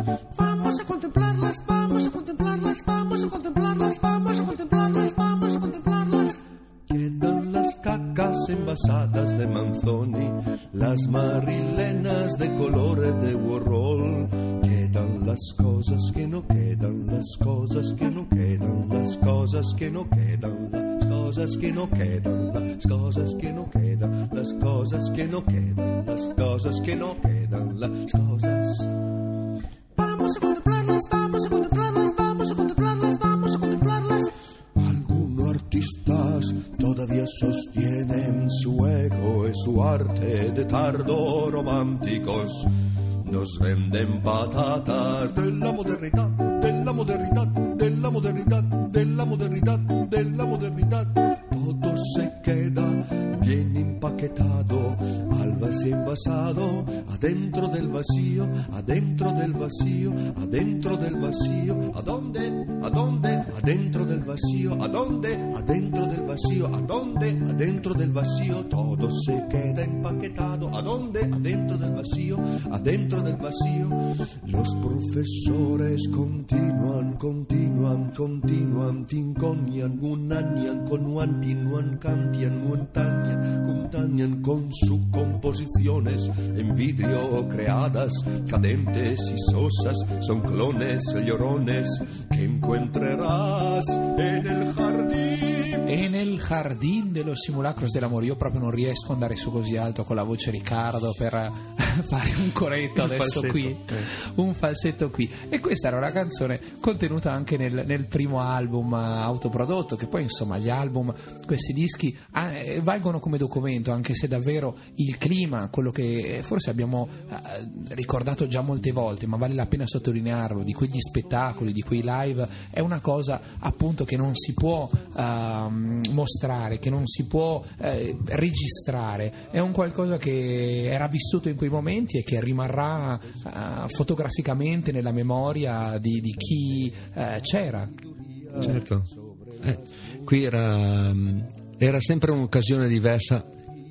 Vamos a contemplarlas, vamos a contemplarlas, vamos a contemplarlas, vamos a contemplarlas, vamos a contemplarlas. Quedan las cacas envasadas de Manzoni, las marilenas de colores de Warhol. Quedan las cosas que no quedan, las cosas que no quedan, las cosas que no quedan, las cosas que no quedan, las cosas que no quedan, las cosas que no quedan, las cosas que no quedan, las cosas. Vamos a contemplarlas, vamos a contemplarlas, vamos a contemplarlas, vamos a contemplarlas. Algunos artistas todavía sostienen su ego y su arte de tardo románticos. Nos venden patatas de la modernidad, de la modernidad, de la modernidad, de la modernidad, de la modernidad. Todo se queda bien empaquetado, al vacío envasado, adentro del vacío, adentro del vacío, adentro del vacío. ¿A dónde? ¿A dónde? Adentro del vacío. ¿A dónde? Adentro del vacío. ¿A dónde? Adentro del vacío. Todo se queda empaquetado. ¿A dónde? Adentro del vacío, adentro del vacío. Los profesores continúan, continúan, continúan, tinconian, unanian, conuan, tinuan, cantian, muentañan, contañan con sus composiciones en vidrio creadas, cadentes y sosas, son clones llorones que encontrarás en el jardín. E nel Jardín de los Simulacros dell'Amore. Io proprio non riesco ad andare su così alto con la voce Riccardo per fare un coretto adesso falsetto. qui, un falsetto qui. E questa era una canzone contenuta anche nel, nel primo album autoprodotto, che poi insomma gli album, questi dischi eh, valgono come documento, anche se davvero il clima, quello che forse abbiamo eh, ricordato già molte volte, ma vale la pena sottolinearlo, di quegli spettacoli, di quei live, è una cosa appunto che non si può eh, mostrare, che non si può eh, registrare, è un qualcosa che era vissuto in quei momenti e che rimarrà eh, fotograficamente nella memoria di, di chi eh, c'era. Certo, eh, qui era, era sempre un'occasione diversa,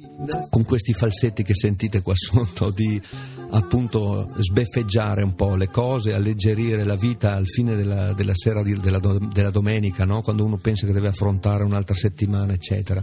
con questi falsetti che sentite qua sotto, di appunto sbeffeggiare un po' le cose, alleggerire la vita al fine della, della sera di, della, della domenica, no? Quando uno pensa che deve affrontare un'altra settimana, eccetera.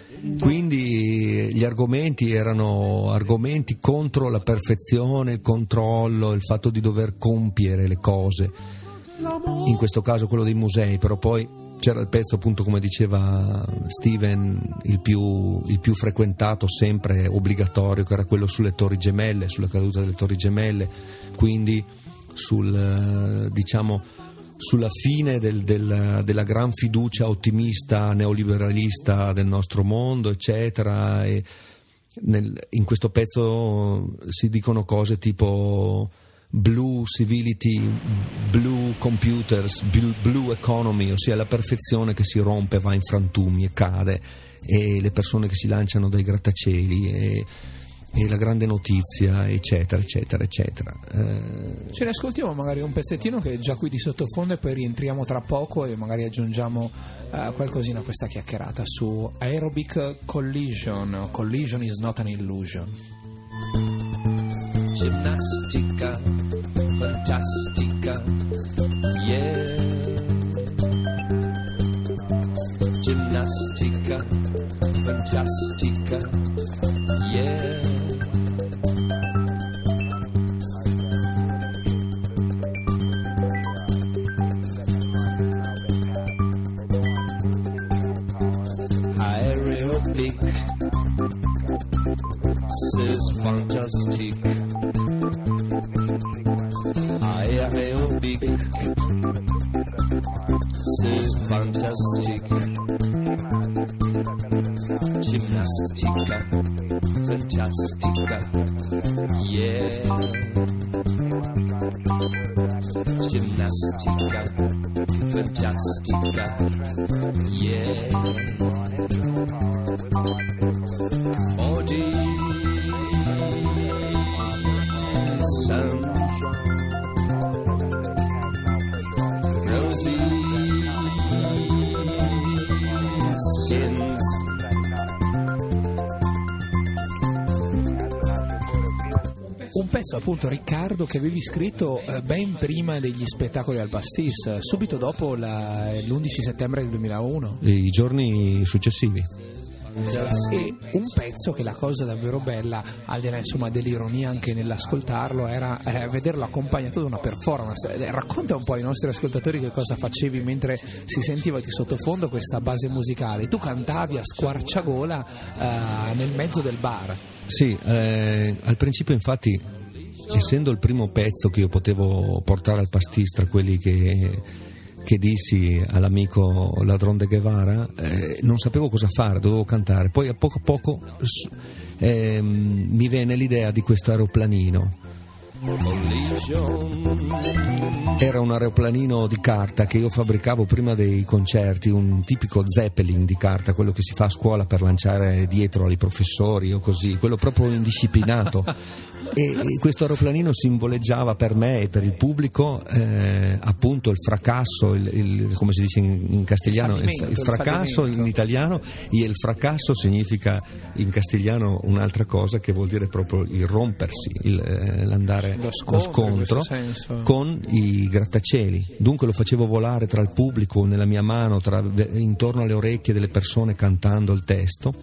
Quindi gli argomenti erano argomenti contro la perfezione, il controllo, il fatto di dover compiere le cose, in questo caso quello dei musei, però poi c'era il pezzo, appunto, come diceva Steven, il più, il più frequentato, sempre obbligatorio, che era quello sulle Torri Gemelle, sulla caduta delle Torri Gemelle, quindi sul diciamo sulla fine del, del, della gran fiducia ottimista neoliberalista del nostro mondo, eccetera. E nel, in questo pezzo si dicono cose tipo blue civility, blue computers, blue economy, ossia la perfezione che si rompe, va in frantumi e cade, e le persone che si lanciano dai grattacieli, e, e la grande notizia, eccetera eccetera eccetera. Eh... Ce ne ascoltiamo magari un pezzettino che è già qui di sottofondo, e poi rientriamo tra poco e magari aggiungiamo uh, qualcosina a questa chiacchierata su Aerobic Collision. Collision is not an illusion. Ginnastica fantastica, yeah. Ginnastica fantastica, yeah. Aerobic, this is fantastic. Aerobic, this is fantastic. Ginnastica fantastica, yeah. Ginnastica fantastica, yeah. Body, sun, rosy skins. Un pezzo appunto, Riccardo, che avevi scritto eh, ben prima degli spettacoli al Pastis, subito dopo la, l'undici settembre del duemilauno. I giorni successivi. E un pezzo che la cosa davvero bella, al di là insomma dell'ironia anche nell'ascoltarlo, era eh, vederlo accompagnato da una performance. Eh, racconta un po' ai nostri ascoltatori che cosa facevi mentre si sentiva di sottofondo questa base musicale. Tu cantavi a squarciagola eh, nel mezzo del bar. Sì, eh, al principio infatti, essendo il primo pezzo che io potevo portare al Pastis tra quelli che, che dissi all'amico Ladrón de Guevara, eh, non sapevo cosa fare, dovevo cantare. Poi a poco a poco eh, mi venne l'idea di questo aeroplanino. Era un aeroplanino di carta che io fabbricavo prima dei concerti, un tipico Zeppelin di carta, quello che si fa a scuola per lanciare dietro ai professori o così, quello proprio indisciplinato. E questo aeroplanino simboleggiava per me e per il pubblico eh, appunto il fracasso, il, il, come si dice in, in castigliano, il, il, il fracasso in italiano, e il fracasso significa in castigliano un'altra cosa che vuol dire proprio il rompersi, il, eh, l'andare lo scontro, lo scontro con i grattacieli. Dunque lo facevo volare tra il pubblico, nella mia mano, tra, intorno alle orecchie delle persone, cantando il testo.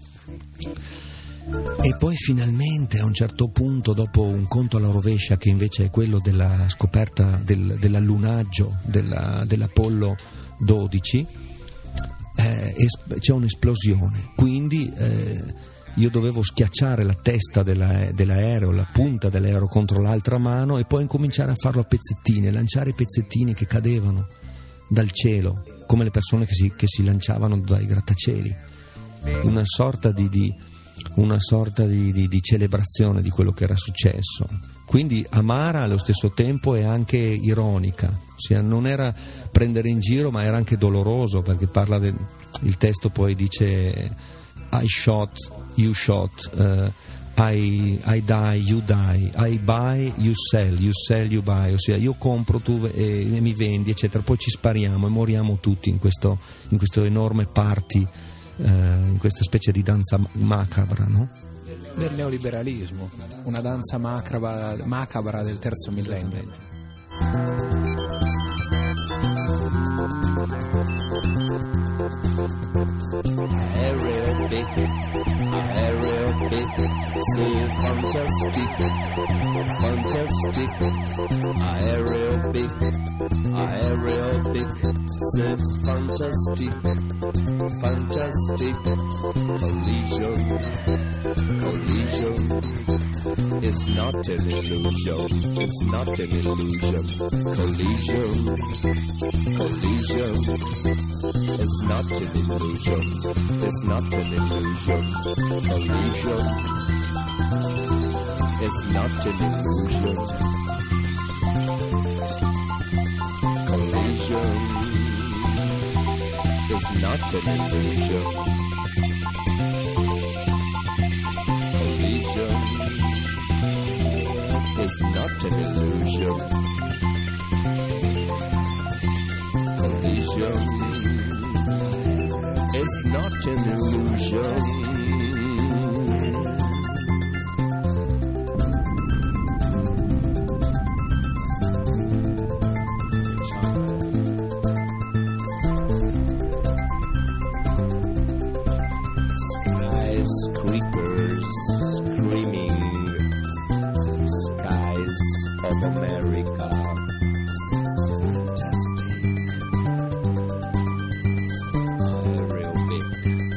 E poi finalmente a un certo punto, dopo un conto alla rovescia che invece è quello della scoperta del, dell'allunaggio della, dell'Apollo dodici, eh, es- c'è un'esplosione, quindi eh, io dovevo schiacciare la testa della, dell'aereo, la punta dell'aereo contro l'altra mano, e poi incominciare a farlo a pezzettini, lanciare pezzettini che cadevano dal cielo come le persone che si, che si lanciavano dai grattacieli, una sorta di, di una sorta di, di, di celebrazione di quello che era successo, quindi amara allo stesso tempo e anche ironica, ossia non era prendere in giro, ma era anche doloroso, perché parla del, il testo poi dice I shot, you shot, uh, I, I die, you die, I buy, you sell, you sell, you buy, ossia io compro, tu e, e mi vendi, eccetera, poi ci spariamo e moriamo tutti in questo, in questo enorme party, in questa specie di danza macabra, no? Del neoliberalismo, una danza macabra, macabra del terzo millennio. Aerobic, aerobic, so fantastic, fantastic. Aerobic, aerobic, so fantastic, fantastic. Collision, collision, It's not an illusion. It's not an illusion. Collision. Collision. It's not an illusion. It's not an illusion. Collision. It's not an illusion. Collision. It's not an illusion. Collision. It's not an illusion. Collision. It's not an illusion. Skyscrapers screaming, skies of America. Aerobic.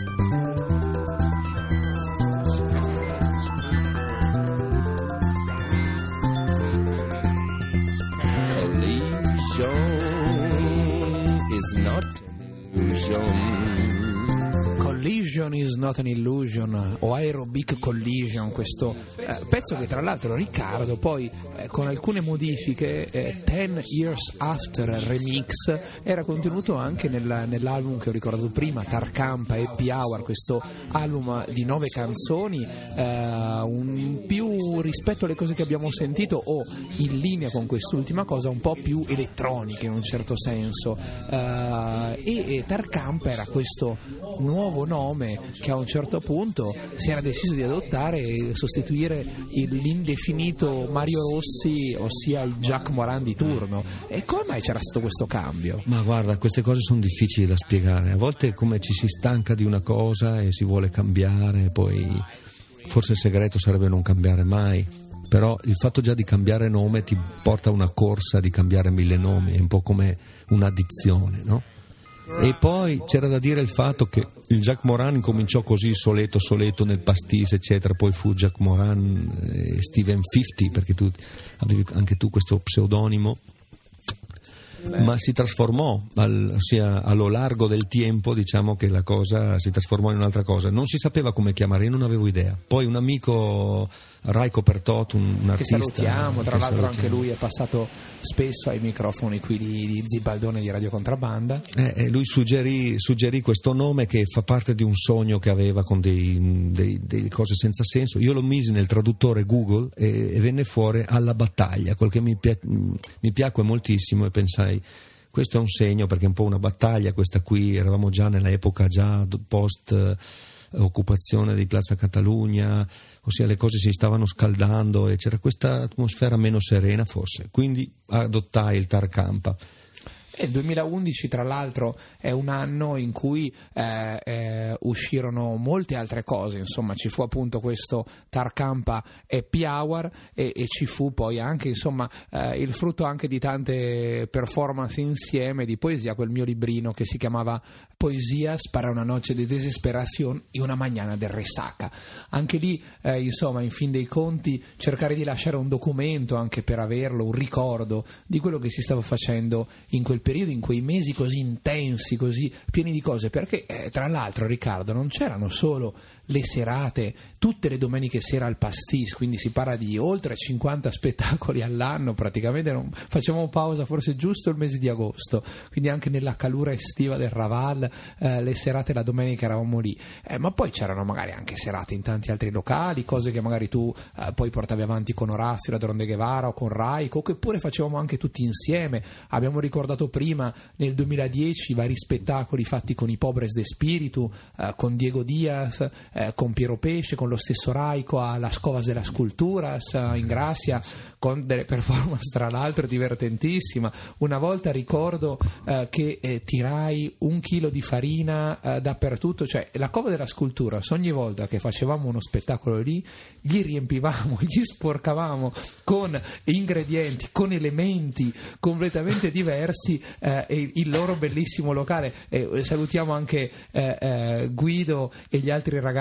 Collision is not an illusion. Collision is not an illusion, o Aerobic Collision, questo eh, pezzo che tra l'altro Riccardo poi eh, con alcune modifiche eh, Ten Years After Remix era contenuto anche nel, nell'album che ho ricordato prima, Tarkampa Happy Hour, questo album di nove canzoni, eh, un più rispetto alle cose che abbiamo sentito o in linea con quest'ultima cosa, un po' più elettroniche in un certo senso, eh, e, e Tarkampa era questo nuovo nome che a un certo punto si era deciso di adottare e sostituire il, l'indefinito Mario Rossi, ossia il Jack Moran di turno. E come mai c'era stato questo cambio? Ma guarda, queste cose sono difficili da spiegare. A volte è come ci si stanca di una cosa e si vuole cambiare, poi forse il segreto sarebbe non cambiare mai. Però il fatto già di cambiare nome ti porta a una corsa di cambiare mille nomi, è un po' come un'addizione, no? E poi c'era da dire il fatto che il Jack Moran incominciò così soleto soleto nel pastis eccetera, poi fu Jack Moran e Steven cinquanta, perché tu avevi anche tu questo pseudonimo. Beh. Ma si trasformò al, ossia allo largo del tempo, diciamo che la cosa si trasformò in un'altra cosa, non si sapeva come chiamare, io non avevo idea. Poi un amico, Raiko Pertot, un, un artista che salutiamo, tra che l'altro salutiamo. Anche lui è passato spesso ai microfoni qui di, di Zibaldone di Radio Contrabbanda, eh, eh, lui suggerì, suggerì questo nome che fa parte di un sogno che aveva con dei, dei, delle cose senza senso. Io lo misi nel traduttore Google e, e venne fuori Alla battaglia, quel che mi, pia, mi piacque moltissimo, e pensai questo è un segno, perché è un po' una battaglia questa qui, eravamo già nell'epoca già post eh, occupazione di Piazza Catalunya, ossia le cose si stavano scaldando e c'era questa atmosfera meno serena forse, quindi adottai il Tarkampa. E il duemilaundici tra l'altro è un anno in cui eh, eh, uscirono molte altre cose, insomma ci fu appunto questo Tarkampa Happy Hour e, e ci fu poi anche insomma eh, il frutto anche di tante performance insieme di poesia, quel mio librino che si chiamava Poesías para una noche de desesperación y una mañana de resaca. Anche lì eh, insomma in fin dei conti cercare di lasciare un documento anche per averlo, un ricordo di quello che si stava facendo in quel periodo, in quei mesi così intensi, così pieni di cose, perché eh, tra l'altro Riccardo non c'erano solo le serate tutte le domeniche sera al pastis, quindi si parla di oltre cinquanta spettacoli all'anno, praticamente non facevamo pausa forse giusto il mese di agosto, quindi anche nella calura estiva del Raval eh, le serate la domenica eravamo lì, eh, ma poi c'erano magari anche serate in tanti altri locali, cose che magari tu eh, poi portavi avanti con Orazio, la Dronde Guevara o con Raiko, che pure facevamo anche tutti insieme. Abbiamo ricordato prima nel duemiladieci i vari spettacoli fatti con i Pobres de Spiritu, eh, con Diego Diaz, eh, con Piero Pesce, con lo stesso Raiko a Las Covas de las Culturas eh, in Gracia, con delle performance tra l'altro divertentissima. Una volta ricordo eh, che eh, tirai un chilo di farina eh, dappertutto, cioè la Cova della Scultura, ogni volta che facevamo uno spettacolo lì gli riempivamo, gli sporcavamo con ingredienti, con elementi completamente diversi eh, e il loro bellissimo locale. Eh, salutiamo anche eh, eh, Guido e gli altri ragazzi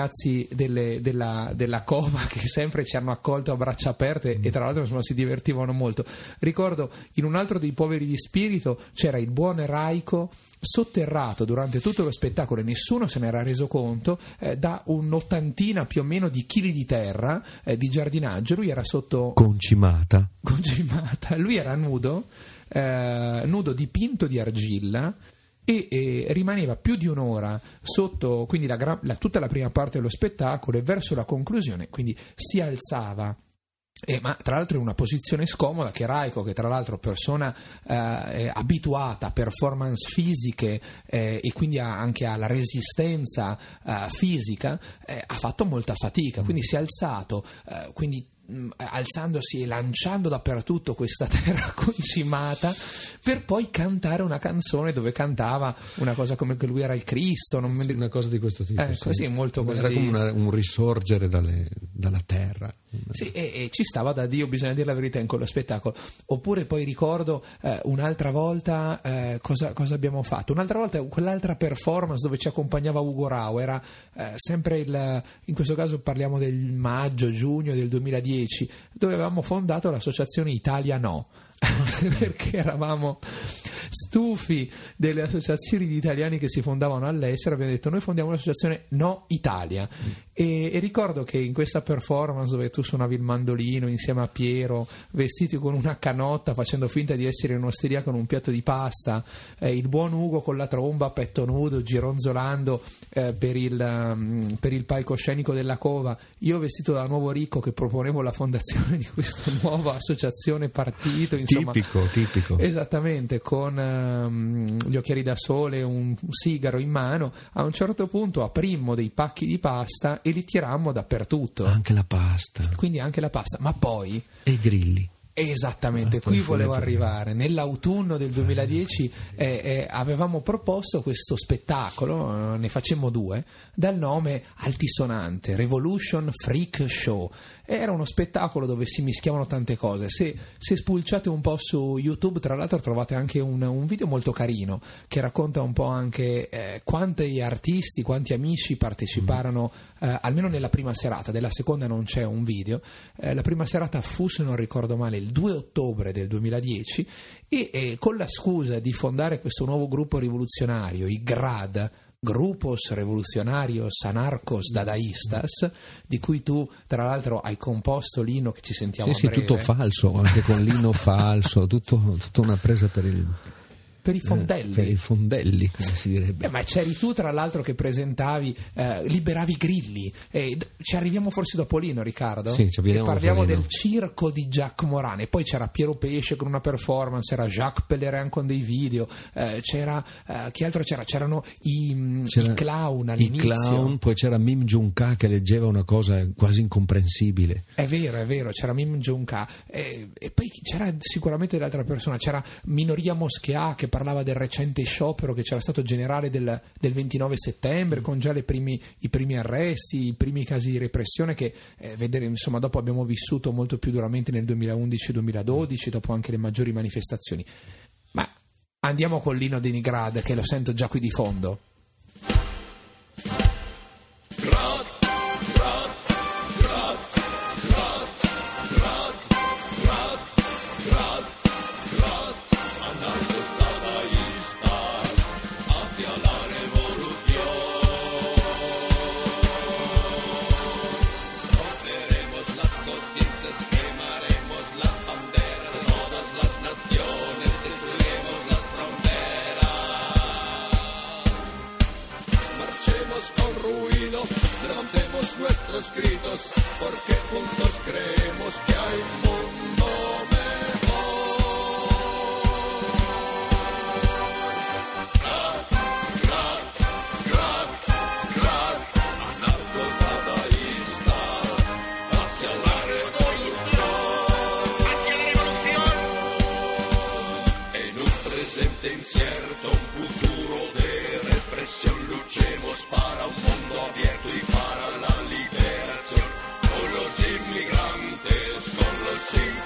ragazzi delle, della, della Cova che sempre ci hanno accolto a braccia aperte e tra l'altro insomma, si divertivano molto. Ricordo in un altro dei Poveri di Spirito c'era il buon Raico sotterrato durante tutto lo spettacolo e nessuno se ne era reso conto eh, da un'ottantina più o meno di chili di terra eh, di giardinaggio. Lui era sotto concimata concimata lui era nudo eh, nudo dipinto di argilla e, e rimaneva più di un'ora sotto, quindi la, gra- la, tutta la prima parte dello spettacolo, e verso la conclusione quindi si alzava. Eh, ma tra l'altro in una posizione scomoda che Raico, che tra l'altro persona eh, abituata a performance fisiche eh, e quindi a, anche alla resistenza eh, fisica, eh, ha fatto molta fatica, quindi si è alzato, eh, quindi mh, alzandosi e lanciando dappertutto questa terra concimata per poi cantare una canzone dove cantava una cosa come che lui era il Cristo, non sì, me... una cosa di questo tipo, eh, sì. Così, molto così. Era come una, un risorgere dalle, dalla terra. Sì, e, e ci stava da Dio, bisogna dire la verità, in quello spettacolo. Oppure poi ricordo eh, un'altra volta eh, cosa, cosa abbiamo fatto un'altra volta, quell'altra performance dove ci accompagnava Ugo Rao, era eh, sempre il, in questo caso parliamo del maggio, giugno del duemiladieci, dove avevamo fondato l'associazione Italia No perché eravamo stufi delle associazioni di italiani che si fondavano all'estero. Abbiamo detto: noi fondiamo l'associazione No Italia. mm. e, e ricordo che in questa performance dove tu suonavi il mandolino insieme a Piero, vestiti con una canotta, facendo finta di essere in un'osteria con un piatto di pasta, eh, il buon Ugo con la tromba a petto nudo gironzolando eh, per, il, um, per il palcoscenico della Cova, io vestito da nuovo ricco che proponevo la fondazione di questa nuova associazione partito, insomma, tipico, tipico. Esattamente, con um, gli occhiali da sole, un sigaro in mano. A un certo punto aprimmo dei pacchi di pasta e li tirammo dappertutto, anche la pasta, quindi anche la pasta, ma poi e i grilli. Esattamente, ah, qui volevo arrivare. Nell'autunno del duemiladieci eh, eh, avevamo proposto questo spettacolo, eh, ne facemmo due, dal nome altisonante, Revolution Freak Show. Era uno spettacolo dove si mischiavano tante cose. Se, se spulciate un po' su YouTube, tra l'altro trovate anche un, un video molto carino che racconta un po' anche eh, quanti artisti, quanti amici parteciparono eh, almeno nella prima serata. Della seconda non c'è un video. Eh, la prima serata fu, se non ricordo male, il due ottobre del duemiladieci e, e con la scusa di fondare questo nuovo gruppo rivoluzionario, i G R A D, Grupos Revolucionarios Anarcos Dadaistas, di cui tu tra l'altro hai composto l'inno che ci sentiamo sì, a breve. Sì, tutto falso, anche con l'inno falso, tutto, tutta una presa per il... per i fondelli, eh, per i fondelli, come si direbbe. Eh, ma c'eri tu tra l'altro che presentavi, eh, liberavi grilli. Eh, ci arriviamo forse dopo Lino, Riccardo? Sì, ci e parliamo del circo di Jacques Moran. E poi c'era Piero Pesce con una performance, era Jacques Pellerin con dei video, eh, c'era eh, chi altro c'era? C'erano i, c'era i clown all'inizio. I clown, poi c'era Mim Junka che leggeva una cosa quasi incomprensibile. È vero, è vero, c'era Mim Junka. Eh, e poi c'era sicuramente dell'altra persona, c'era Minoria Moschea che parlava del recente sciopero che c'era stato generale del, del ventinove settembre, con già le primi, i primi arresti, i primi casi di repressione che eh, vedere, insomma, dopo abbiamo vissuto molto più duramente nel duemilaundici duemiladodici, dopo anche le maggiori manifestazioni. Ma andiamo con l'Ino di Nigrad, che lo sento già qui di fondo. Nuestros gritos, porque juntos creemos que hay un mundo mejor. Crack, crack, crack, crack, anarcos dadaístas, hacia la revolución, hacia la revolución. En un presente incierto, un futuro de represión, luchemos para un mundo abierto y para la liberación, con los inmigrantes, con los inmigrantes.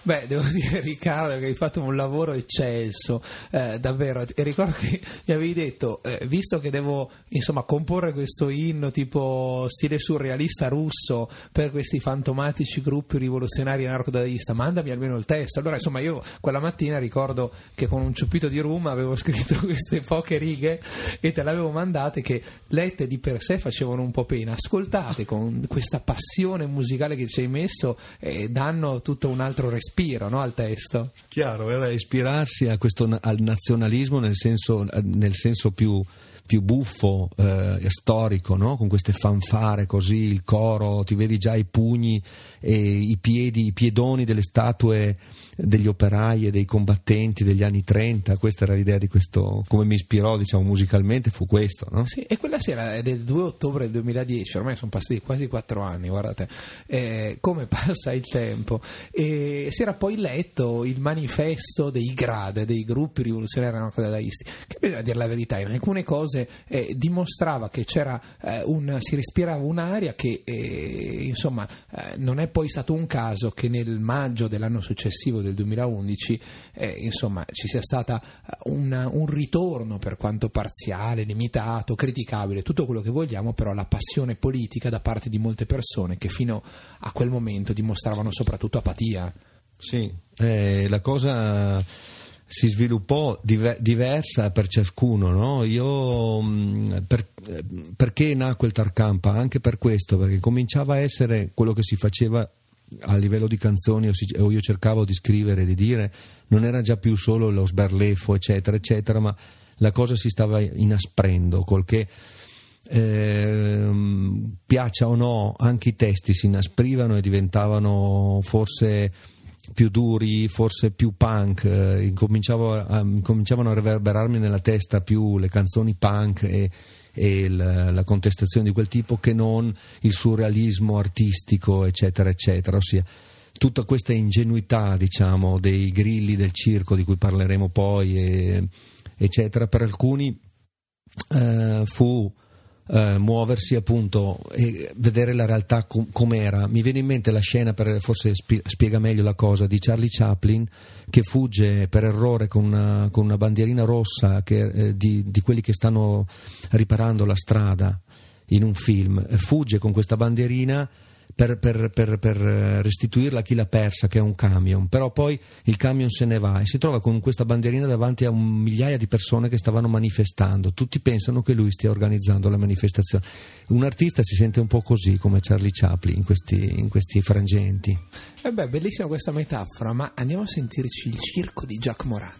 Beh, devo dire, Riccardo, che hai fatto un lavoro eccelso, eh, davvero. E ricordo che mi avevi detto, eh, visto che devo insomma comporre questo inno tipo stile surrealista russo per questi fantomatici gruppi rivoluzionari anarco-dadaista, mandami almeno il testo. Allora, insomma, io quella mattina ricordo che con un ciuppito di rum avevo scritto queste poche righe e te le avevo mandate, che lette di per sé facevano un po' pena, ascoltate con questa passione musicale che ci hai messo, eh, danno tutto un altro respiro, no, al testo. Chiaro, era ispirarsi a questo, al nazionalismo nel senso, nel senso più, più buffo, eh, storico, no? Con queste fanfare così, il coro, ti vedi già i pugni e i piedi, i piedoni delle statue degli operai e dei combattenti degli anni trenta. Questa era l'idea di questo, come mi ispirò, diciamo, musicalmente, fu questo, no? Sì, e quella sera è del due ottobre del duemiladieci, ormai sono passati quasi quattro anni, guardate, eh, come passa il tempo. E si era poi letto il manifesto dei GRAD, dei gruppi rivoluzionari anarco-dadaisti, che, bisogna dire la verità, in alcune cose eh, dimostrava che c'era eh, un, si respirava un'aria che eh, insomma eh, non è poi stato un caso che nel maggio dell'anno successivo, del duemilaundici, eh, insomma ci sia stata una, un ritorno, per quanto parziale, limitato, criticabile, tutto quello che vogliamo, però alla passione politica da parte di molte persone che fino a quel momento dimostravano soprattutto apatia. Sì, eh, la cosa si sviluppò diver- diversa per ciascuno, no? Io mh, per, perché nacque il Tarkampa? Anche per questo, perché cominciava a essere quello che si faceva a livello di canzoni, o io cercavo di scrivere, di dire, non era già più solo lo sberleffo eccetera eccetera, ma la cosa si stava inasprendo, col che eh, piaccia o no anche i testi si inasprivano e diventavano forse più duri, forse più punk, eh, incominciavo a, incominciavano a riverberarmi nella testa più le canzoni punk e e la, la contestazione di quel tipo, che non il surrealismo artistico eccetera eccetera, ossia tutta questa ingenuità, diciamo, dei grilli del circo di cui parleremo poi e, eccetera. Per alcuni eh, fu eh, muoversi appunto e vedere la realtà com- com'era. Mi viene in mente la scena, per, forse spi- spiega meglio la cosa, di Charlie Chaplin che fugge per errore con una, con una bandierina rossa che, eh, di, di quelli che stanno riparando la strada in un film. Fugge con questa bandierina per, per, per, per restituirla a chi l'ha persa, che è un camion, però poi il camion se ne va e si trova con questa bandierina davanti a un migliaia di persone che stavano manifestando. Tutti pensano che lui stia organizzando la manifestazione. Un artista si sente un po' così, come Charlie Chaplin in questi, in questi frangenti. E beh, bellissima questa metafora, ma andiamo a sentirci il circo di Jacques Moran.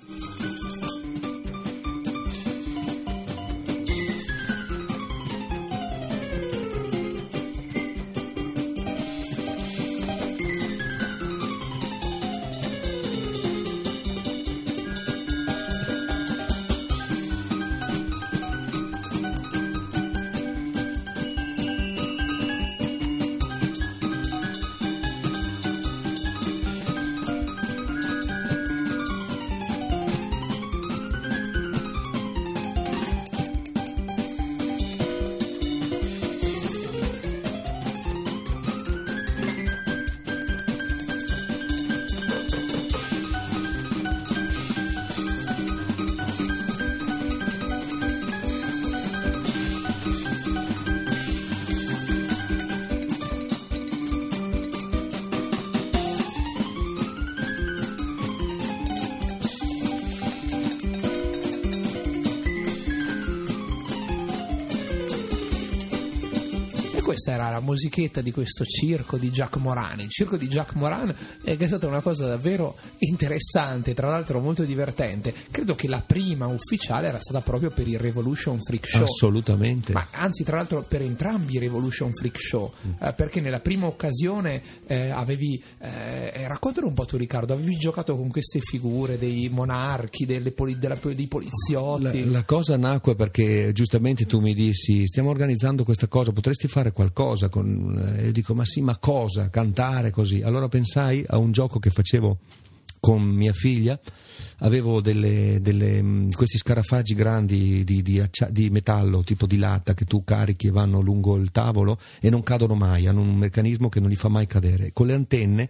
Questa era la musichetta di questo circo di Jacques Moran. Il circo di Jacques Moran è, che è stata una cosa davvero interessante, tra l'altro molto divertente. Credo che la prima ufficiale era stata proprio per il Revolution Freak Show. Assolutamente. Ma anzi, tra l'altro, per entrambi i Revolution Freak Show, mm. eh, perché nella prima occasione eh, avevi, eh, raccontalo un po' tu, Riccardo, avevi giocato con queste figure dei monarchi, delle poli- della, dei poliziotti. La, la cosa nacque perché giustamente tu mi dissi: stiamo organizzando questa cosa, potresti fare qualcosa con... E io dico: ma sì, ma cosa? Cantare così? Allora pensai a un gioco che facevo con mia figlia. Avevo delle, delle, questi scarafaggi grandi di, di, accia, di metallo, tipo di latta, che tu carichi e vanno lungo il tavolo e non cadono mai, hanno un meccanismo che non li fa mai cadere. Con le antenne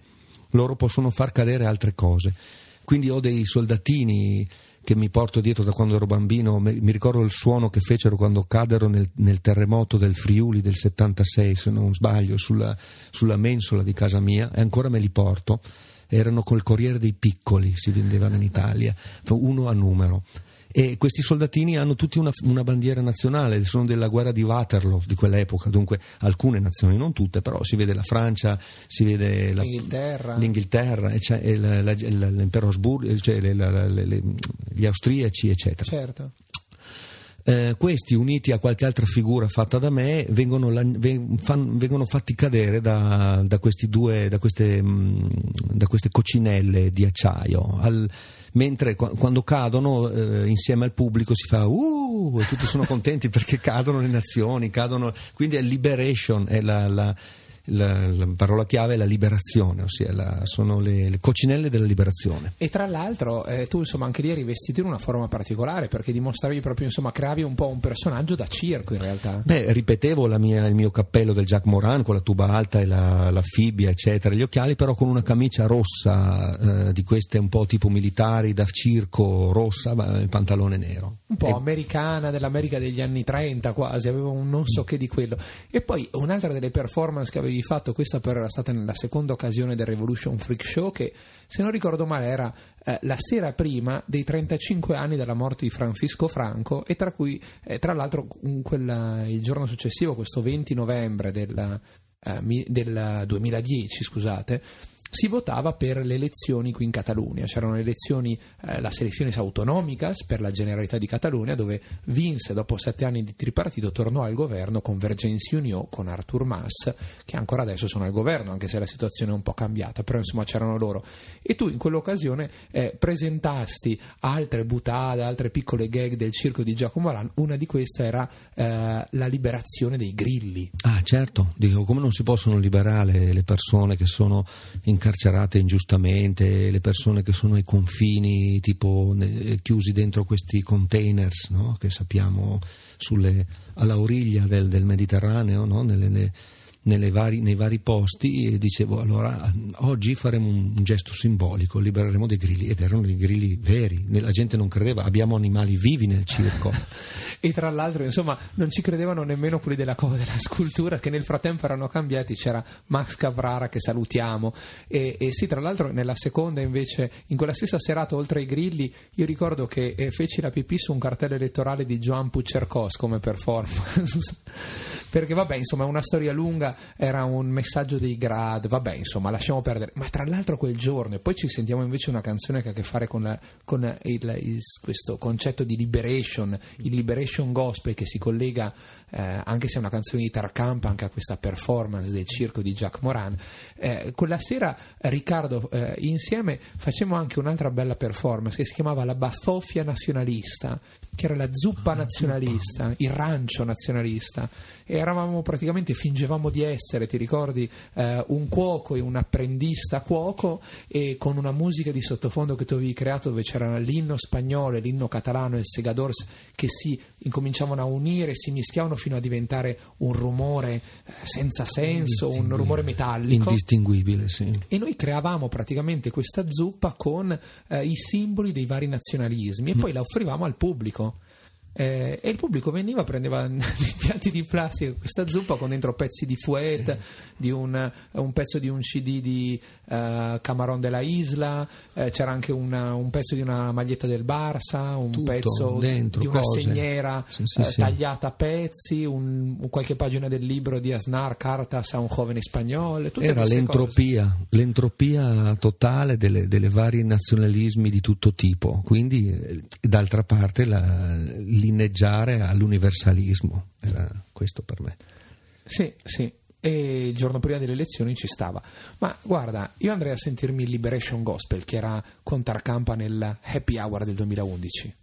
loro possono far cadere altre cose. Quindi ho dei soldatini che mi porto dietro da quando ero bambino, mi ricordo il suono che fecero quando cadero nel, nel terremoto del Friuli del settantasei, se non sbaglio, sulla, sulla mensola di casa mia, e ancora me li porto. Erano col Corriere dei Piccoli, si vendevano in Italia, uno a numero. E questi soldatini hanno tutti una, una bandiera nazionale, sono della guerra di Waterloo di quell'epoca, dunque alcune nazioni, non tutte, però si vede la Francia, si vede la, l'Inghilterra, l'Inghilterra e c'è, e la, la, la, l'impero Asburgo, cioè le, la, le, le, gli austriaci, eccetera. Certo. Eh, questi, uniti a qualche altra figura fatta da me, vengono, vengono fatti cadere da, da questi due, da queste, da queste coccinelle di acciaio. Al, mentre quando cadono, eh, insieme al pubblico si fa uh, e tutti sono contenti perché cadono le nazioni, cadono, quindi è liberation, è la, la, la, la parola chiave è la liberazione, ossia la, sono le, le coccinelle della liberazione. E tra l'altro eh, tu insomma anche lì eri vestito in una forma particolare, perché dimostravi proprio, insomma, creavi un po' un personaggio da circo in realtà. Beh, ripetevo la mia, il mio cappello del Jacques Moran con la tuba alta e la, la fibbia eccetera, gli occhiali, però con una camicia rossa, eh, di queste un po' tipo militari da circo, rossa, il pantalone nero, un po' e... americana, dell'America degli anni trenta quasi, avevo un non so che di quello. E poi un'altra delle performance che avevi fatto, questa però era stata nella seconda occasione del Revolution Freak Show, che se non ricordo male era eh, la sera prima dei trentacinque anni della morte di Francisco Franco, e tra cui eh, tra l'altro in quella, il giorno successivo, questo venti novembre del, eh, mi, del duemiladieci, scusate, si votava per le elezioni qui in Catalunya. C'erano le elezioni, eh, las elecciones autonómicas per la Generalità di Catalunya, dove vinse dopo sette anni di tripartito, tornò al governo Convergenza i Unió con Artur Mas, che ancora adesso sono al governo, anche se la situazione è un po' cambiata, però insomma c'erano loro. E tu in quell'occasione eh, presentasti altre butade, altre piccole gag del circo di Giacomo Moran. Una di queste era eh, la liberazione dei grilli. Ah, certo, dico, come non si possono liberare le persone che sono in incarcerate ingiustamente, le persone che sono ai confini, tipo ne, chiusi dentro questi containers, no? Che sappiamo sulle, alla origlia del, del Mediterraneo, no? nelle, ne, nelle vari, nei vari posti, e dicevo allora oggi faremo un, un gesto simbolico, libereremo dei grilli, ed erano dei grilli veri, la gente non credeva, abbiamo animali vivi nel circo. E tra l'altro insomma non ci credevano nemmeno quelli della, della scultura, che nel frattempo erano cambiati. C'era Max Cavrara, che salutiamo, e, e sì, tra l'altro nella seconda invece, in quella stessa serata, oltre ai grilli, io ricordo che eh, feci la pipì su un cartello elettorale di Joan Puigcercós come performance perché vabbè, insomma, è una storia lunga, era un messaggio dei grad, vabbè, insomma, lasciamo perdere. Ma tra l'altro quel giorno, e poi ci sentiamo invece una canzone che ha a che fare con, la, con il, il, questo concetto di liberation, il liberation gospel, che si collega, eh, anche se è una canzone di Tarkamp, anche a questa performance del circo di Jacques Moran. Eh, quella sera, Riccardo, eh, insieme facemmo anche un'altra bella performance che si chiamava La Bazofia Nazionalista, che era la zuppa nazionalista, il rancio nazionalista, e eravamo praticamente, fingevamo di essere, ti ricordi, eh, un cuoco e un apprendista cuoco, e con una musica di sottofondo che tu avevi creato, dove c'era l'inno spagnolo e l'inno catalano e il segadors, che si incominciavano a unire, si mischiavano fino a diventare un rumore eh, senza senso, un rumore metallico indistinguibile, sì. E noi creavamo praticamente questa zuppa con eh, i simboli dei vari nazionalismi, e poi la offrivamo al pubblico. Eh, e il pubblico veniva, prendeva dei piatti di plastica, questa zuppa con dentro pezzi di Fouet, di un, un pezzo di un C D di uh, Camarón de la Isla, eh, c'era anche una, un pezzo di una maglietta del Barça, un tutto pezzo dentro, di una cose. segnera sì, sì, eh, sì. tagliata a pezzi, un, un qualche pagina del libro di Aznar, Cartas a un giovane spagnolo. Era l'entropia, cose. l'entropia totale delle, delle vari nazionalismi di tutto tipo, quindi d'altra parte la, linneggiare all'universalismo, era questo per me. Sì, sì. E il giorno prima delle elezioni ci stava. Ma guarda, io andrei a sentirmi il Liberation Gospel, che era con Tarkampa nel Happy Hour del duemilaundici.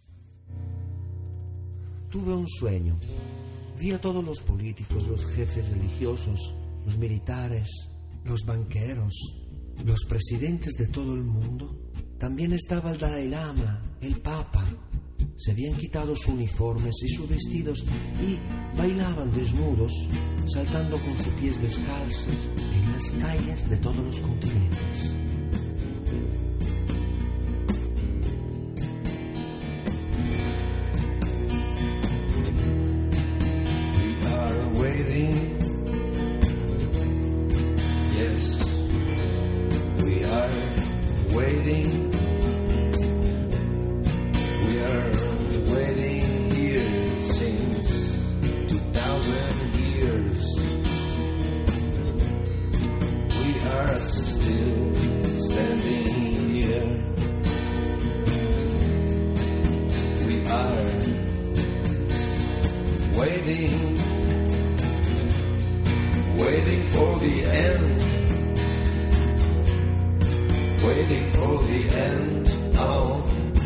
Tuve un sueño. Vi a todos los políticos, los jefes religiosos, los militares, los banqueros, los presidentes de todo el mundo. También estaba el Dalai Lama, el Papa. Se habían quitado sus uniformes y sus vestidos y bailaban desnudos, saltando con sus pies descalzos en las calles de todos los continentes. waiting. We are waiting here since two thousand years. We are still standing here. We are waiting, waiting for the end, waiting for the end of,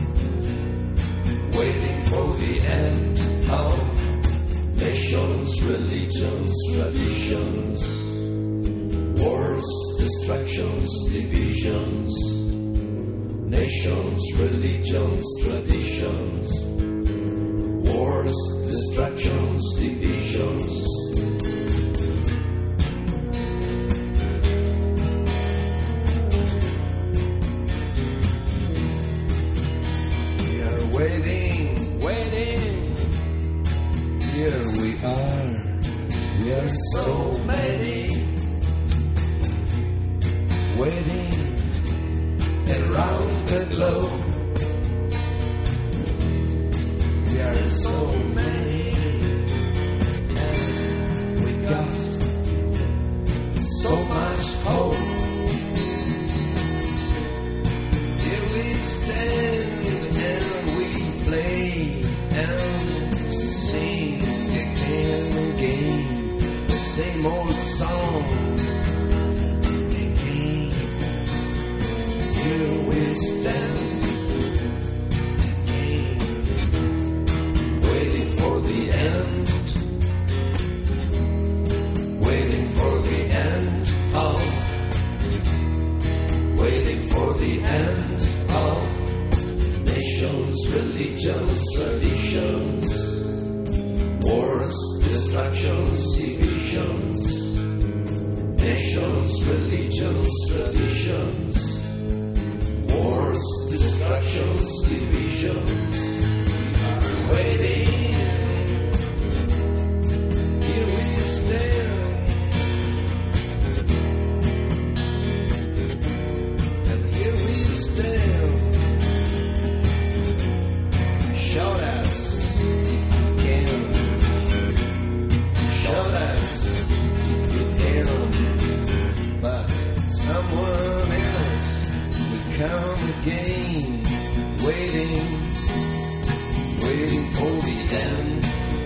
waiting for the end of nations, religions, traditions, wars, distractions, divisions, nations, religions, traditions, wars, distractions, divisions. We are waiting, waiting. Here we are. We are so many. Waiting around the globe. We are so many, and we got so much hope. Here we stand and we play and sing again and again the same old song. Here we stand, waiting for the end, waiting for the end of, waiting for the end of nations, religions, traditions, wars, distractions, divisions, nations, religions, traditions, wars, distractions, divisions. We are waiting. Here we stand, and here we stand. Shout us if you can. Shout us if you can. But someone else will come again, waiting, waiting for the end.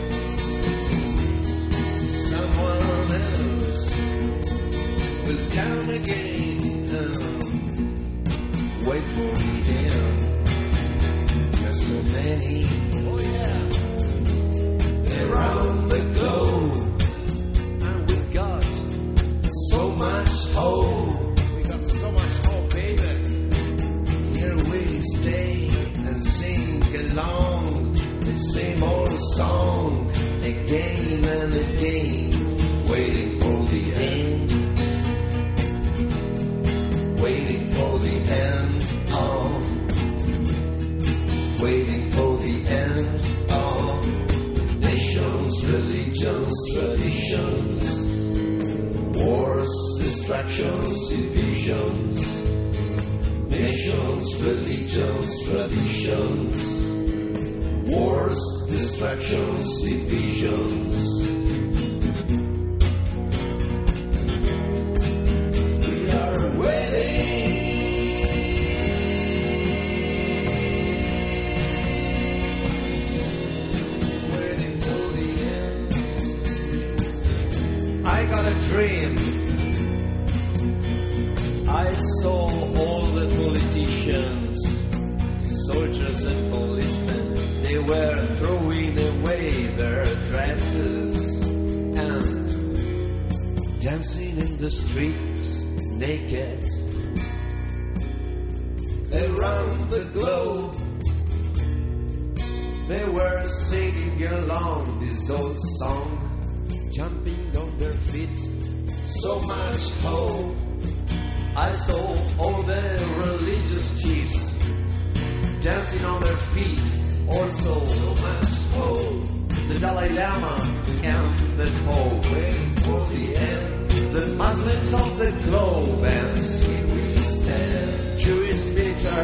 Someone else will come again, um, wait for the end. There's so many, oh yeah, around the globe, and we got so much hope. We got so much hope, baby. Here we stay and sing along the same old song again and again, waiting for the end, waiting for the end of, waiting for the end of nations, religions, traditions, wars, distractions, divisions, nations, religions, traditions, wars, distractions, divisions. We are waiting. Waiting for the end. I got a dream. I saw all the politicians, soldiers and policemen. They were throwing away their dresses and dancing in the streets naked around the globe. They were singing along this old song, jumping on their feet, so much hope. I saw all the religious chiefs dancing on their feet, also so much hope. The Dalai Lama and the Pope waiting for the end. The Muslims of the globe, and here we stand. Jewish spiritual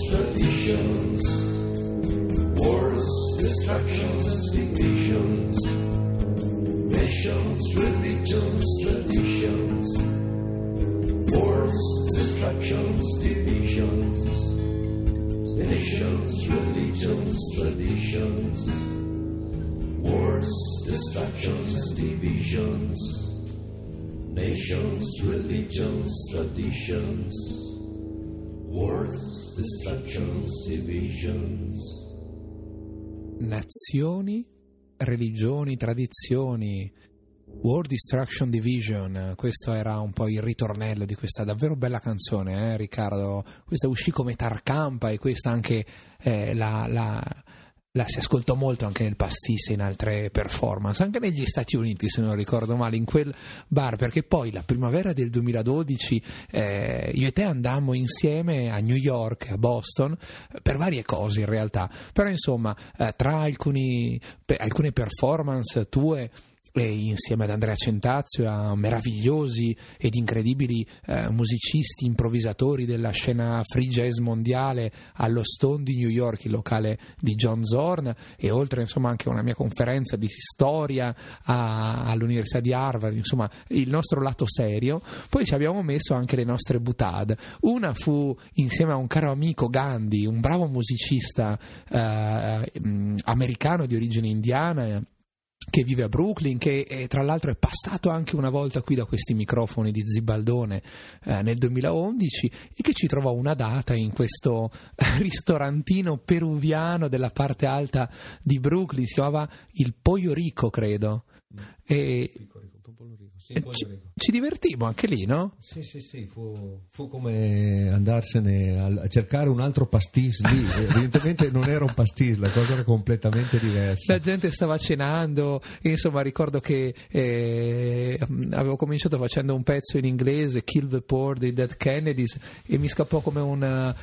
traditions, wars, destructions, divisions, nations, religions, traditions, wars, destructions, divisions, nations, religions, traditions, wars, destructions, divisions, nations, religions, traditions, wars, destructions, divisions. Nazioni, religioni, tradizioni, War, Destruction, Division, questo era un po' il ritornello di questa davvero bella canzone, eh, Riccardo? Questa uscì come Tarcampa e questa anche eh, la, la, la si ascoltò molto anche nel pastis e in altre performance, anche negli Stati Uniti se non ricordo male, in quel bar, perché poi la primavera del duemiladodici eh, io e te andammo insieme a New York, a Boston, per varie cose in realtà, però insomma eh, tra alcuni, per, alcune performance tue e insieme ad Andrea Centazio e a meravigliosi ed incredibili eh, musicisti, improvvisatori della scena free jazz mondiale allo Stone di New York, il locale di John Zorn, e oltre insomma anche una mia conferenza di storia a, all'Università di Harvard, insomma il nostro lato serio. Poi ci abbiamo messo anche le nostre butade. Una fu insieme a un caro amico, Gandhi, un bravo musicista eh, americano di origine indiana che vive a Brooklyn, che eh, tra l'altro è passato anche una volta qui da questi microfoni di Zibaldone eh, nel duemilaundici, e che ci trovò una data in questo ristorantino peruviano della parte alta di Brooklyn, si chiamava il Pollo Rico, credo. E Sì, ci, ci divertimmo anche lì, no? Sì, sì, sì, fu, fu come andarsene a, a cercare un altro pastis lì. Evidentemente non era un pastis, la cosa era completamente diversa. La gente stava cenando, insomma ricordo che eh, avevo cominciato facendo un pezzo in inglese, Kill the Poor dei Dead Kennedys, e mi scappò come un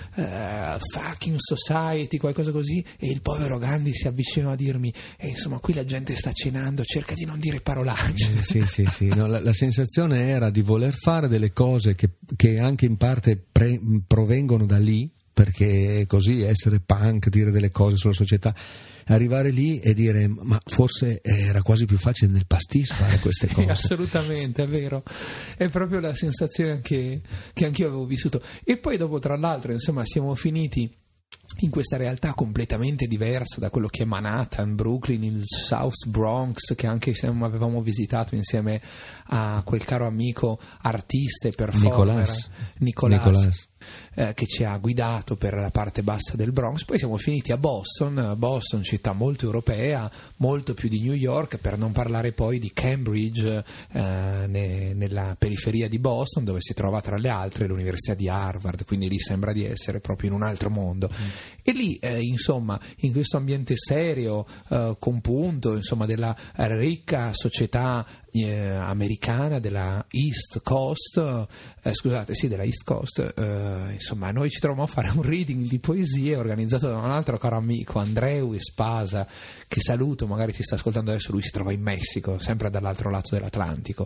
uh, fucking society, qualcosa così, e il povero Gandhi si avvicinò a dirmi eh, insomma qui la gente sta cenando, cerca di non dire parolacce. Eh, sì, sì, sì, no, la, la sensazione era di voler fare delle cose che, che anche in parte pre, provengono da lì, perché così essere punk, dire delle cose sulla società, arrivare lì e dire ma forse era quasi più facile nel pastis fare queste sì, cose. Assolutamente, è vero, è proprio la sensazione anche, che anch'io avevo vissuto. E poi dopo, tra l'altro, insomma, siamo finiti in questa realtà completamente diversa da quello che è Manhattan, Brooklyn, il South Bronx, che anche avevamo visitato insieme a quel caro amico artista e performer Nicolas, Nicolas, Nicolas. Eh, che ci ha guidato per la parte bassa del Bronx. Poi siamo finiti a Boston, Boston città molto europea, molto più di New York, per non parlare poi di Cambridge, eh, ne, nella periferia di Boston, dove si trova tra le altre l'Università di Harvard, quindi lì sembra di essere proprio in un altro mondo. Mm. E lì eh, insomma in questo ambiente serio, eh, compunto, insomma, della ricca società eh, americana della East Coast, eh, scusate sì della East Coast, eh, insomma noi ci troviamo a fare un reading di poesie organizzato da un altro caro amico, Andreu Espasa, che saluto, magari ci sta ascoltando adesso, lui si trova in Messico, sempre dall'altro lato dell'Atlantico,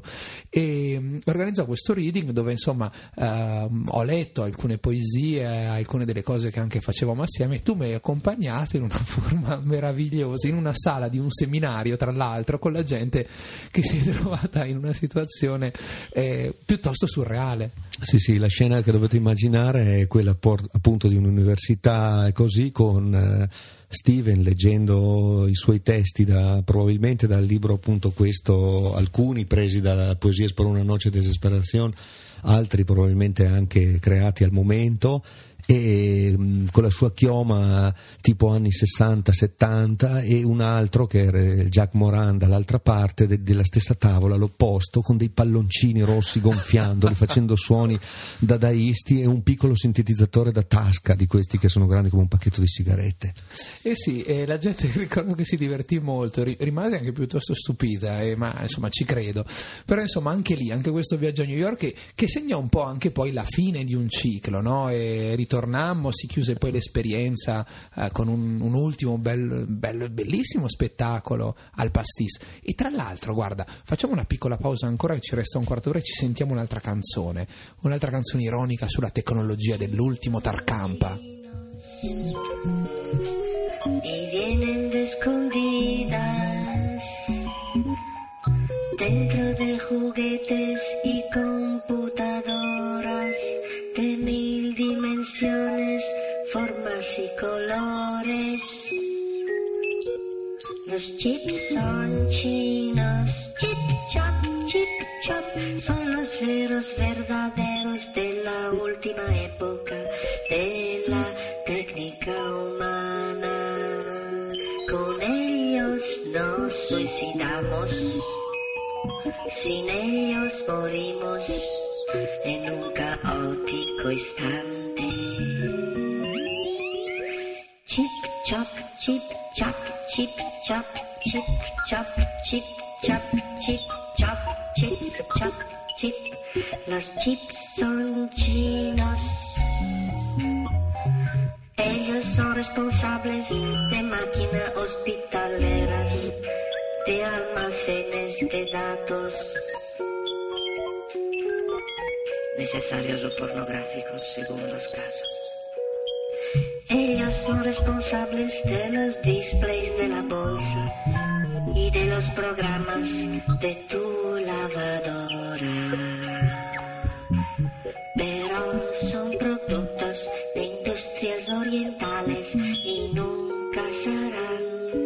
e um, organizzò questo reading dove insomma uh, ho letto alcune poesie, alcune delle cose che anche facevamo assieme, e tu mi hai accompagnato in una forma meravigliosa, in una sala di un seminario, tra l'altro, con la gente che si è trovata in una situazione eh, piuttosto surreale. Sì, sì, la scena che dovete immaginare è quella appunto di un'università così, con eh, Steven leggendo i suoi testi da, probabilmente dal libro appunto questo, alcuni presi da Poesies por una noche de desesperación, altri probabilmente anche creati al momento, e mh, con la sua chioma tipo anni sessanta settanta, e un altro che era Jack Moran dall'altra parte de- della stessa tavola, l'opposto, con dei palloncini rossi gonfiandoli, facendo suoni dadaisti, e un piccolo sintetizzatore da tasca di questi che sono grandi come un pacchetto di sigarette. Eh sì, eh, la gente ricordo che si divertì molto, ri- rimase anche piuttosto stupita, eh, ma insomma ci credo. Però insomma anche lì, anche questo viaggio a New York che, che segnò un po' anche poi la fine di un ciclo, no? E ritornammo, si chiuse poi l'esperienza eh, con un, un ultimo bello, bello, bellissimo spettacolo al pastis. E tra l'altro, guarda, facciamo una piccola pausa ancora, che ci resta un quarto d'ora, e ci sentiamo un'altra canzone, un'altra canzone ironica sulla tecnologia dell'ultimo Tarcampa. y vienen de escondidas dentro de juguetes y computadoras de mil dimensiones, formas y colores. Los chips son chinos, chip chop, chip chop, son los veros verdaderos de la última época de la técnica humana. Con ellos nos suicidamos, sin ellos morimos en un caótico instante. Chip chop, chip chop, chip chop, chip chop, chip chop, chip chop, chip chop, chip. Los chips son chinos. Ellos son responsables de máquinas hospitaleras, de almacenes de datos necesarios o pornográficos según los casos. Ellos son responsables de los displays de la bolsa y de los programas de tu lavadora. Pero son productos de industrias orientales y nunca serán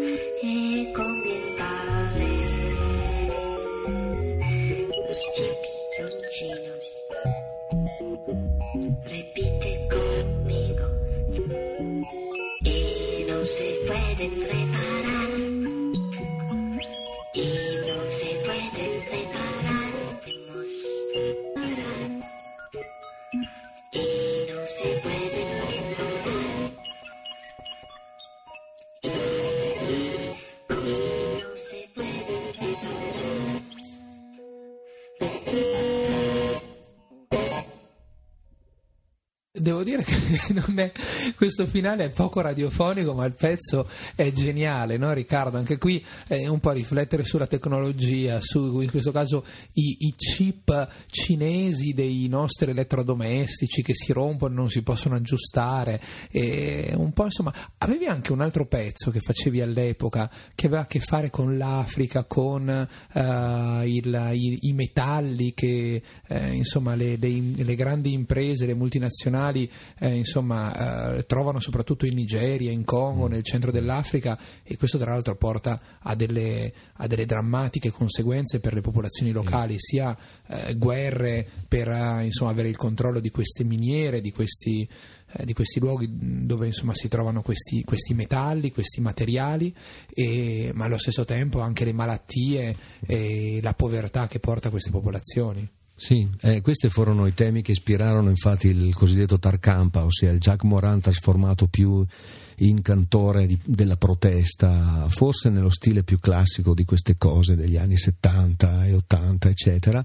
ecoambientales. Los chips son chinos. Repite conmigo. Y no se pueden reparar. Y no se pueden reparar. Y no se pueden reparar. Y no se pueden reparar. Devo dire che non è, questo finale è poco radiofonico, ma il pezzo è geniale, no Riccardo? Anche qui è un po' riflettere sulla tecnologia, su in questo caso i, i chip cinesi dei nostri elettrodomestici che si rompono, non si possono aggiustare, e un po' insomma. Avevi anche un altro pezzo che facevi all'epoca che aveva a che fare con l'Africa, con uh, il, i, i metalli che eh, insomma le, le, le grandi imprese, le multinazionali Eh, insomma eh, trovano soprattutto in Nigeria, in Congo, nel centro dell'Africa, e questo tra l'altro porta a delle, a delle drammatiche conseguenze per le popolazioni locali, sia eh, guerre per eh, insomma avere il controllo di queste miniere, di questi, eh, di questi luoghi dove insomma si trovano questi, questi metalli, questi materiali, e, ma allo stesso tempo anche le malattie e la povertà che porta a queste popolazioni. Sì, eh, questi furono i temi che ispirarono infatti il cosiddetto Tarkampa, ossia il Jacques Moran trasformato più in cantore di, della protesta, forse nello stile più classico di queste cose degli anni settanta e ottanta eccetera.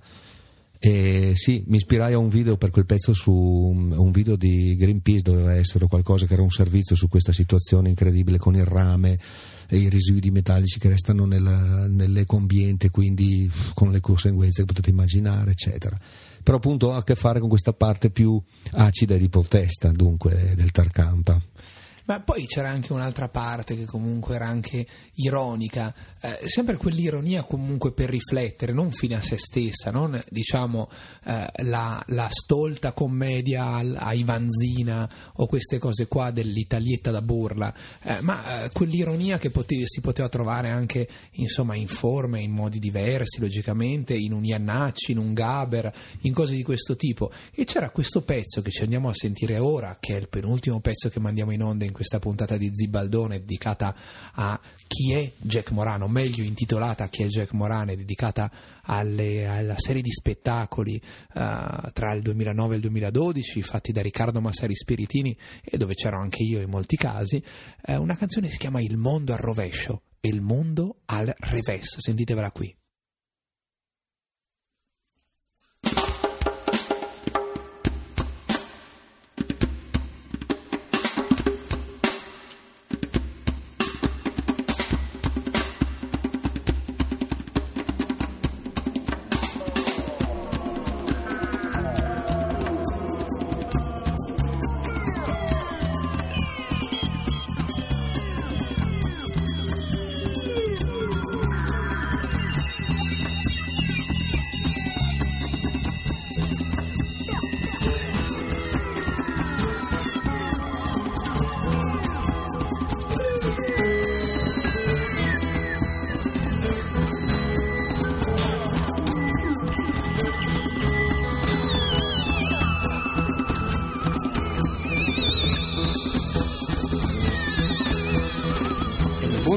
E sì, mi ispirai a un video per quel pezzo, su un video di Greenpeace, doveva essere qualcosa che era un servizio su questa situazione incredibile con il rame e i residui metallici che restano nel, nell'ecoambiente, quindi con le conseguenze che potete immaginare eccetera. Però appunto ha a che fare con questa parte più acida di protesta, dunque, del Tarkampa. Ma poi c'era anche un'altra parte che comunque era anche ironica, eh, sempre quell'ironia comunque per riflettere, non fine a se stessa, non diciamo eh, la, la stolta commedia a Ivanzina o queste cose qua dell'Italietta da burla, eh, ma eh, quell'ironia che pote- si poteva trovare anche insomma in forme, in modi diversi, logicamente, in un Iannacci, in un Gaber, in cose di questo tipo. E c'era questo pezzo che ci andiamo a sentire ora, che è il penultimo pezzo che mandiamo in onda in questa puntata di Zibaldone, dedicata a chi è Jack Moran, o meglio intitolata Chi è Jack Moran, è dedicata alle, alla serie di spettacoli uh, tra il duemilanove e il duemiladodici fatti da Riccardo Massari Spiritini, e dove c'ero anche io in molti casi. Uh, una canzone si chiama Il mondo al rovescio e il mondo al revés, sentitevela qui.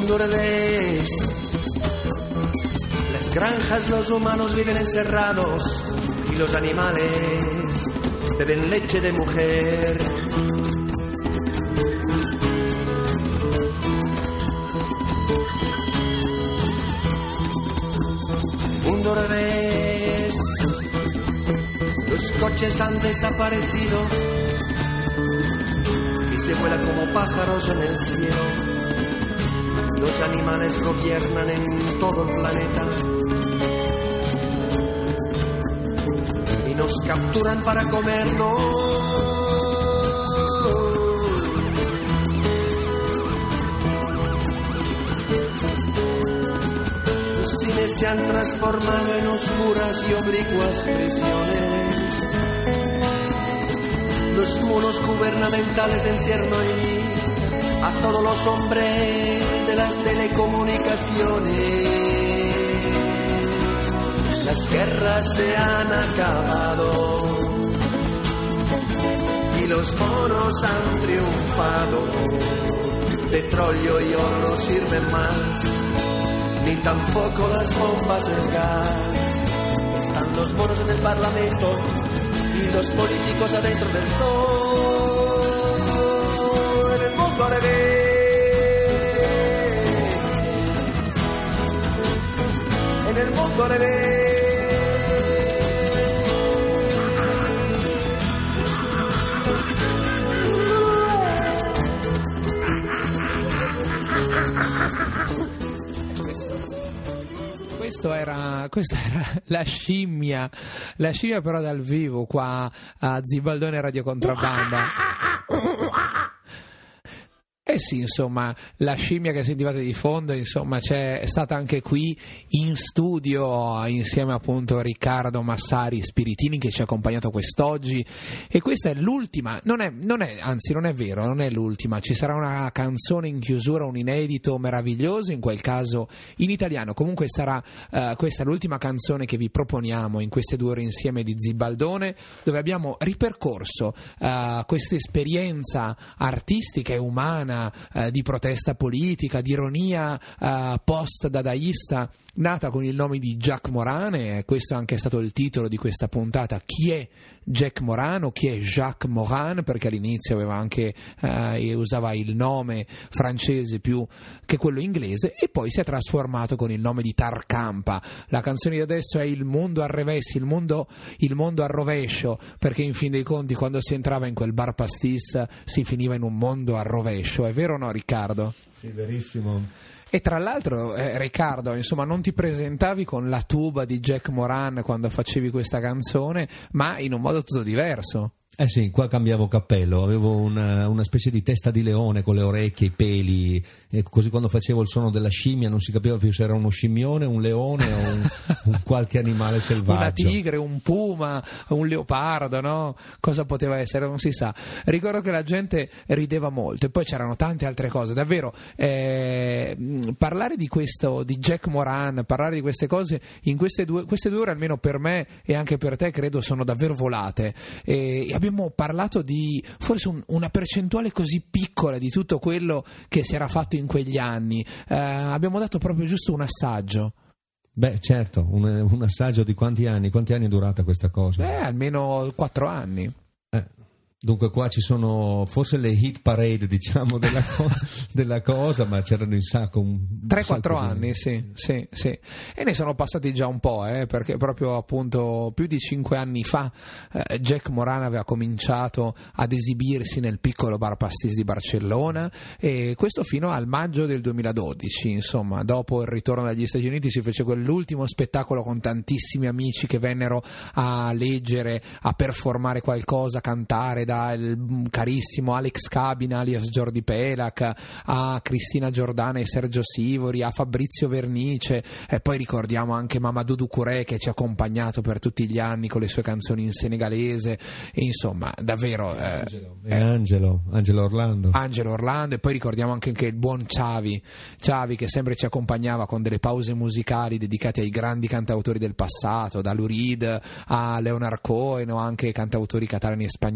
mundo al revés. Las granjas, los humanos viven encerrados y los animales beben leche de mujer. Mundo al revés. Los coches han desaparecido y se vuelan como pájaros en el cielo. Los animales gobiernan en todo el planeta y nos capturan para comernos. Los cines se han transformado en oscuras y oblicuas prisiones. Los monos gubernamentales encierran allí a todos los hombres de las telecomunicaciones. Las guerras se han acabado y los monos han triunfado. Petróleo y oro no sirven más, ni tampoco las bombas del gas. Están los monos en el Parlamento y los políticos adentro del zoo. En el mundo al revés. En el mundo al revés. Questo era, questa era la scimmia, la scimmia però dal vivo qua a Zibaldone Radio Contrabbanda. Eh sì, insomma, la scimmia che sentivate di fondo, insomma, c'è, è stata anche qui in studio insieme appunto a Riccardo Massari Spiritini che ci ha accompagnato quest'oggi, e questa è l'ultima, non è, non è, anzi non è vero, non è l'ultima, ci sarà una canzone in chiusura, un inedito meraviglioso, in quel caso in italiano. Comunque sarà uh, questa è l'ultima canzone che vi proponiamo in queste due ore insieme di Zibaldone, dove abbiamo ripercorso uh, questa esperienza artistica e umana, Uh, di protesta politica, di ironia uh, post-dadaista, nata con il nome di Jacques Moran, e questo è anche stato il titolo di questa puntata. Chi è Jack Moran o chi è Jacques Moran? Perché all'inizio aveva anche uh, usava il nome francese più che quello inglese, e poi si è trasformato con il nome di Tarkampa. La canzone di adesso è Il mondo al revés, il mondo, il mondo al rovescio, perché in fin dei conti quando si entrava in quel bar pastis si finiva in un mondo al rovescio. È vero o no, Riccardo? Sì, verissimo. E tra l'altro, eh, Riccardo, insomma, non ti presentavi con la tuba di Jack Moran quando facevi questa canzone, ma in un modo tutto diverso. Eh sì, qua cambiavo cappello, avevo una, una specie di testa di leone con le orecchie, i peli, e così quando facevo il suono della scimmia non si capiva più se era uno scimmione, un leone o un, un qualche animale selvaggio. Una tigre, un puma, un leopardo, no? Cosa poteva essere? Non si sa. Ricordo che la gente rideva molto, e poi c'erano tante altre cose. Davvero, eh, parlare di questo, di Jack Moran, parlare di queste cose in queste due, queste due ore, almeno per me e anche per te, credo sono davvero volate. E, e abbiamo Abbiamo parlato di forse un, una percentuale così piccola di tutto quello che si era fatto in quegli anni. Eh, abbiamo dato proprio giusto un assaggio. Beh, certo, un, un assaggio di quanti anni? Quanti anni è durata questa cosa? Beh, almeno quattro anni. Eh. Dunque qua ci sono forse le hit parade, diciamo, della, co- della cosa, ma c'erano in sacco un tre quattro di... anni, sì, sì, sì. E ne sono passati già un po', eh, perché proprio appunto più di cinque anni fa eh, Jack Moran aveva cominciato ad esibirsi nel piccolo bar pastis di Barcellona, e questo fino al maggio del duemiladodici, insomma, dopo il ritorno dagli Stati Uniti si fece quell'ultimo spettacolo con tantissimi amici che vennero a leggere, a performare qualcosa, a cantare, dal carissimo Alex Cabina alias Jordi Pelac a Cristina Giordana e Sergio Sivori, a Fabrizio Vernice, e poi ricordiamo anche Mamadou Doucouré che ci ha accompagnato per tutti gli anni con le sue canzoni in senegalese, e insomma davvero eh, Angelo, e Angelo, Angelo Orlando Angelo Orlando e poi ricordiamo anche che il buon Xavi Xavi che sempre ci accompagnava con delle pause musicali dedicate ai grandi cantautori del passato, da Lou Reed a Leonard Cohen o anche cantautori catalani e spagnoli. Era la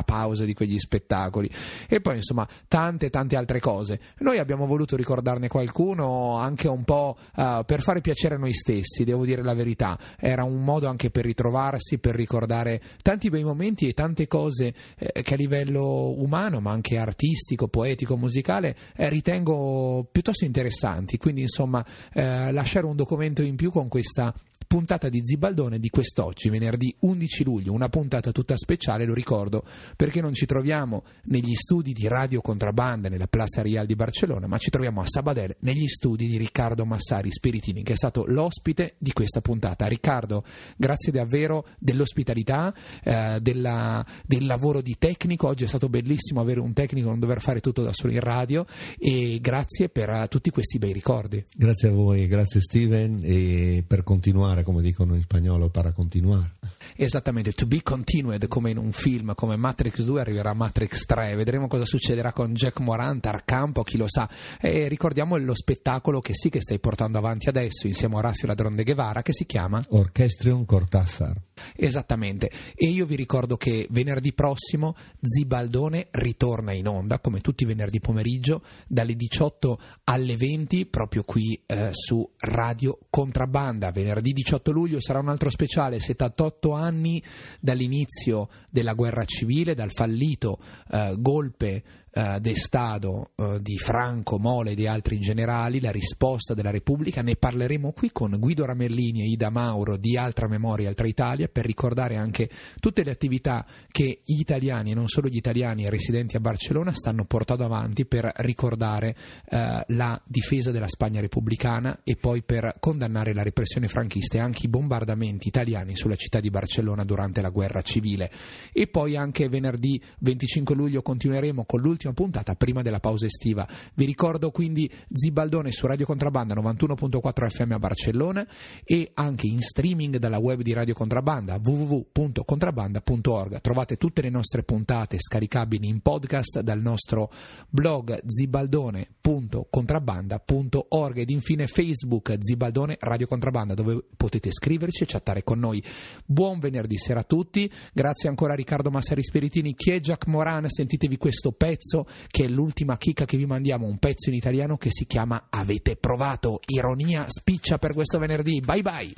la pausa di quegli spettacoli, e poi insomma tante tante altre cose. Noi abbiamo voluto ricordarne qualcuno anche un po' uh, per fare piacere a noi stessi, devo dire la verità. Era un modo anche per ritrovarsi, per ricordare tanti bei momenti e tante cose eh, che a livello umano, ma anche artistico, poetico, musicale, eh, ritengo piuttosto interessanti. Quindi insomma eh, lasciare un documento in più con questa puntata di Zibaldone di quest'oggi, venerdì undici luglio, una puntata tutta speciale, lo ricordo, perché non ci troviamo negli studi di Radio Contrabanda nella Plaza Real di Barcellona, ma ci troviamo a Sabadell negli studi di Riccardo Massari Spiritini, che è stato l'ospite di questa puntata. Riccardo, grazie davvero dell'ospitalità, eh, della, del lavoro di tecnico. Oggi è stato bellissimo avere un tecnico, non dover fare tutto da solo in radio, e grazie per uh, tutti questi bei ricordi. Grazie a voi, grazie Steven, e per continuare, come dicono in spagnolo, para continuare. Esattamente, to be continued, come in un film come Matrix due arriverà Matrix tre, vedremo cosa succederà con Jack Moran, Tarcampo, chi lo sa. E ricordiamo lo spettacolo che sì che stai portando avanti adesso insieme a Orazio Ladrón de Guevara, che si chiama Orchestrion Cortázar. Esattamente, e io vi ricordo che venerdì prossimo Zibaldone ritorna in onda come tutti i venerdì pomeriggio dalle diciotto alle venti, proprio qui eh, su Radio Contrabanda. Venerdì diciotto luglio sarà un altro speciale, settantotto anni dall'inizio della guerra civile, dal fallito eh, golpe Uh, d'Estado uh, di Franco, Mole e di altri generali, la risposta della Repubblica. Ne parleremo qui con Guido Ramellini e Ida Mauro di Altra Memoria, Altra Italia, per ricordare anche tutte le attività che gli italiani, e non solo gli italiani residenti a Barcellona, stanno portando avanti per ricordare uh, la difesa della Spagna repubblicana e poi per condannare la repressione franchista e anche i bombardamenti italiani sulla città di Barcellona durante la guerra civile. E poi anche venerdì venticinque luglio continueremo con l'ultima puntata prima della pausa estiva. Vi ricordo quindi Zibaldone su Radio Contrabanda novantuno virgola quattro effe emme a Barcellona, e anche in streaming dalla web di Radio Contrabanda w w w punto contrabanda punto org. Trovate tutte le nostre puntate scaricabili in podcast dal nostro blog zibaldone punto contrabanda punto org, ed infine Facebook Zibaldone Radio Contrabanda, dove potete scriverci e chattare con noi. Buon venerdì sera a tutti, grazie ancora a Riccardo Massari Spiritini. Chi è Jack Moran? Sentitevi questo pezzo che è l'ultima chicca che vi mandiamo, un pezzo in italiano che si chiama Avete provato. Ironia spiccia per questo venerdì. Bye bye.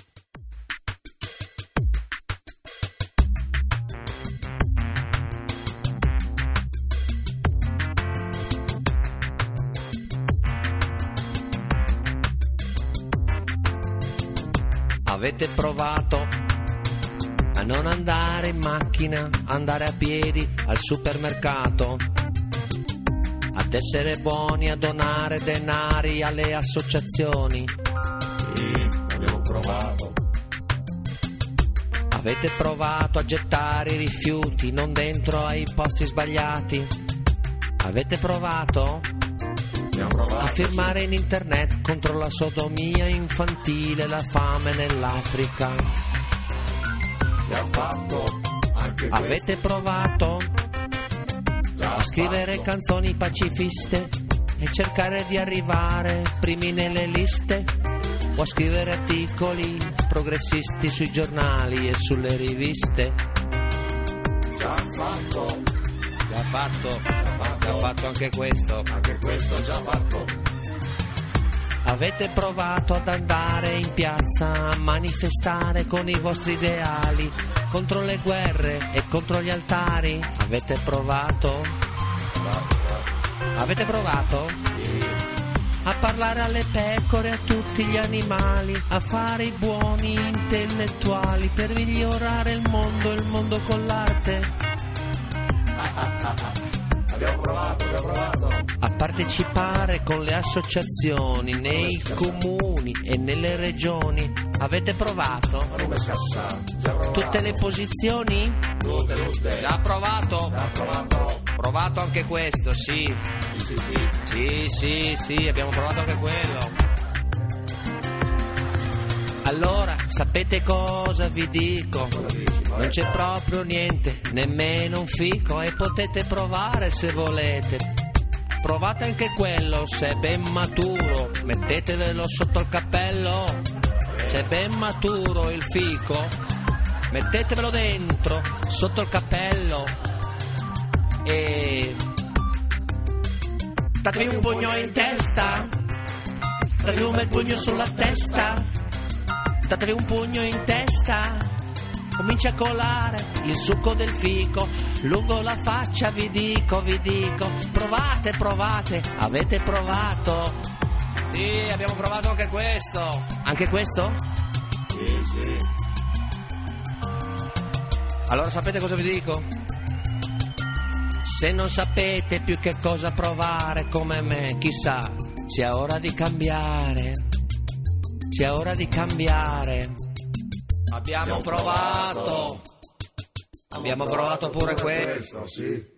Avete provato a non andare in macchina, andare a piedi al supermercato, ad essere buoni a donare denari alle associazioni? Sì, abbiamo provato. Avete provato a gettare i rifiuti non dentro ai posti sbagliati? Avete provato provato a firmare sì. in internet contro la sodomia infantile, la fame nell'Africa? Già fatto anche Avete questo. provato Già a scrivere fatto. canzoni pacifiste e cercare di arrivare primi nelle liste, o a scrivere articoli progressisti sui giornali e sulle riviste? Già fatto. Già fatto, Già fatto. già fatto anche questo. Anche questo già fatto. Avete provato ad andare in piazza a manifestare con i vostri ideali contro le guerre e contro gli altari? Avete provato? Avete provato? Sì. A parlare alle pecore, a tutti gli animali, a fare i buoni intellettuali per migliorare il mondo, il mondo con l'arte? Abbiamo provato, abbiamo provato. A partecipare con le associazioni nei comuni e nelle regioni? Avete provato? Come scassare? Già provato. Tutte le posizioni? Tutte, tutte. Già provato? Già provato. Provato anche questo, sì. Sì, sì, sì. Sì, sì, sì, abbiamo provato anche quello. Allora, sapete cosa vi dico? Non c'è proprio niente, nemmeno un fico, e potete provare se volete. Provate anche quello, se è ben maturo, mettetevelo sotto il cappello. Se è ben maturo il fico, mettetevelo dentro, sotto il cappello. E datevi un pugno in testa, datevi un bel pugno sulla testa, datevi un pugno in testa, comincia a colare il succo del fico lungo la faccia, vi dico, vi dico, provate, provate, avete provato? Sì, abbiamo provato anche questo. Anche questo? Sì, sì. Allora sapete cosa vi dico? Se non sapete più che cosa provare come me, chissà, sia ora di cambiare, sia ora di cambiare. Abbiamo provato, abbiamo provato pure questo. Sì.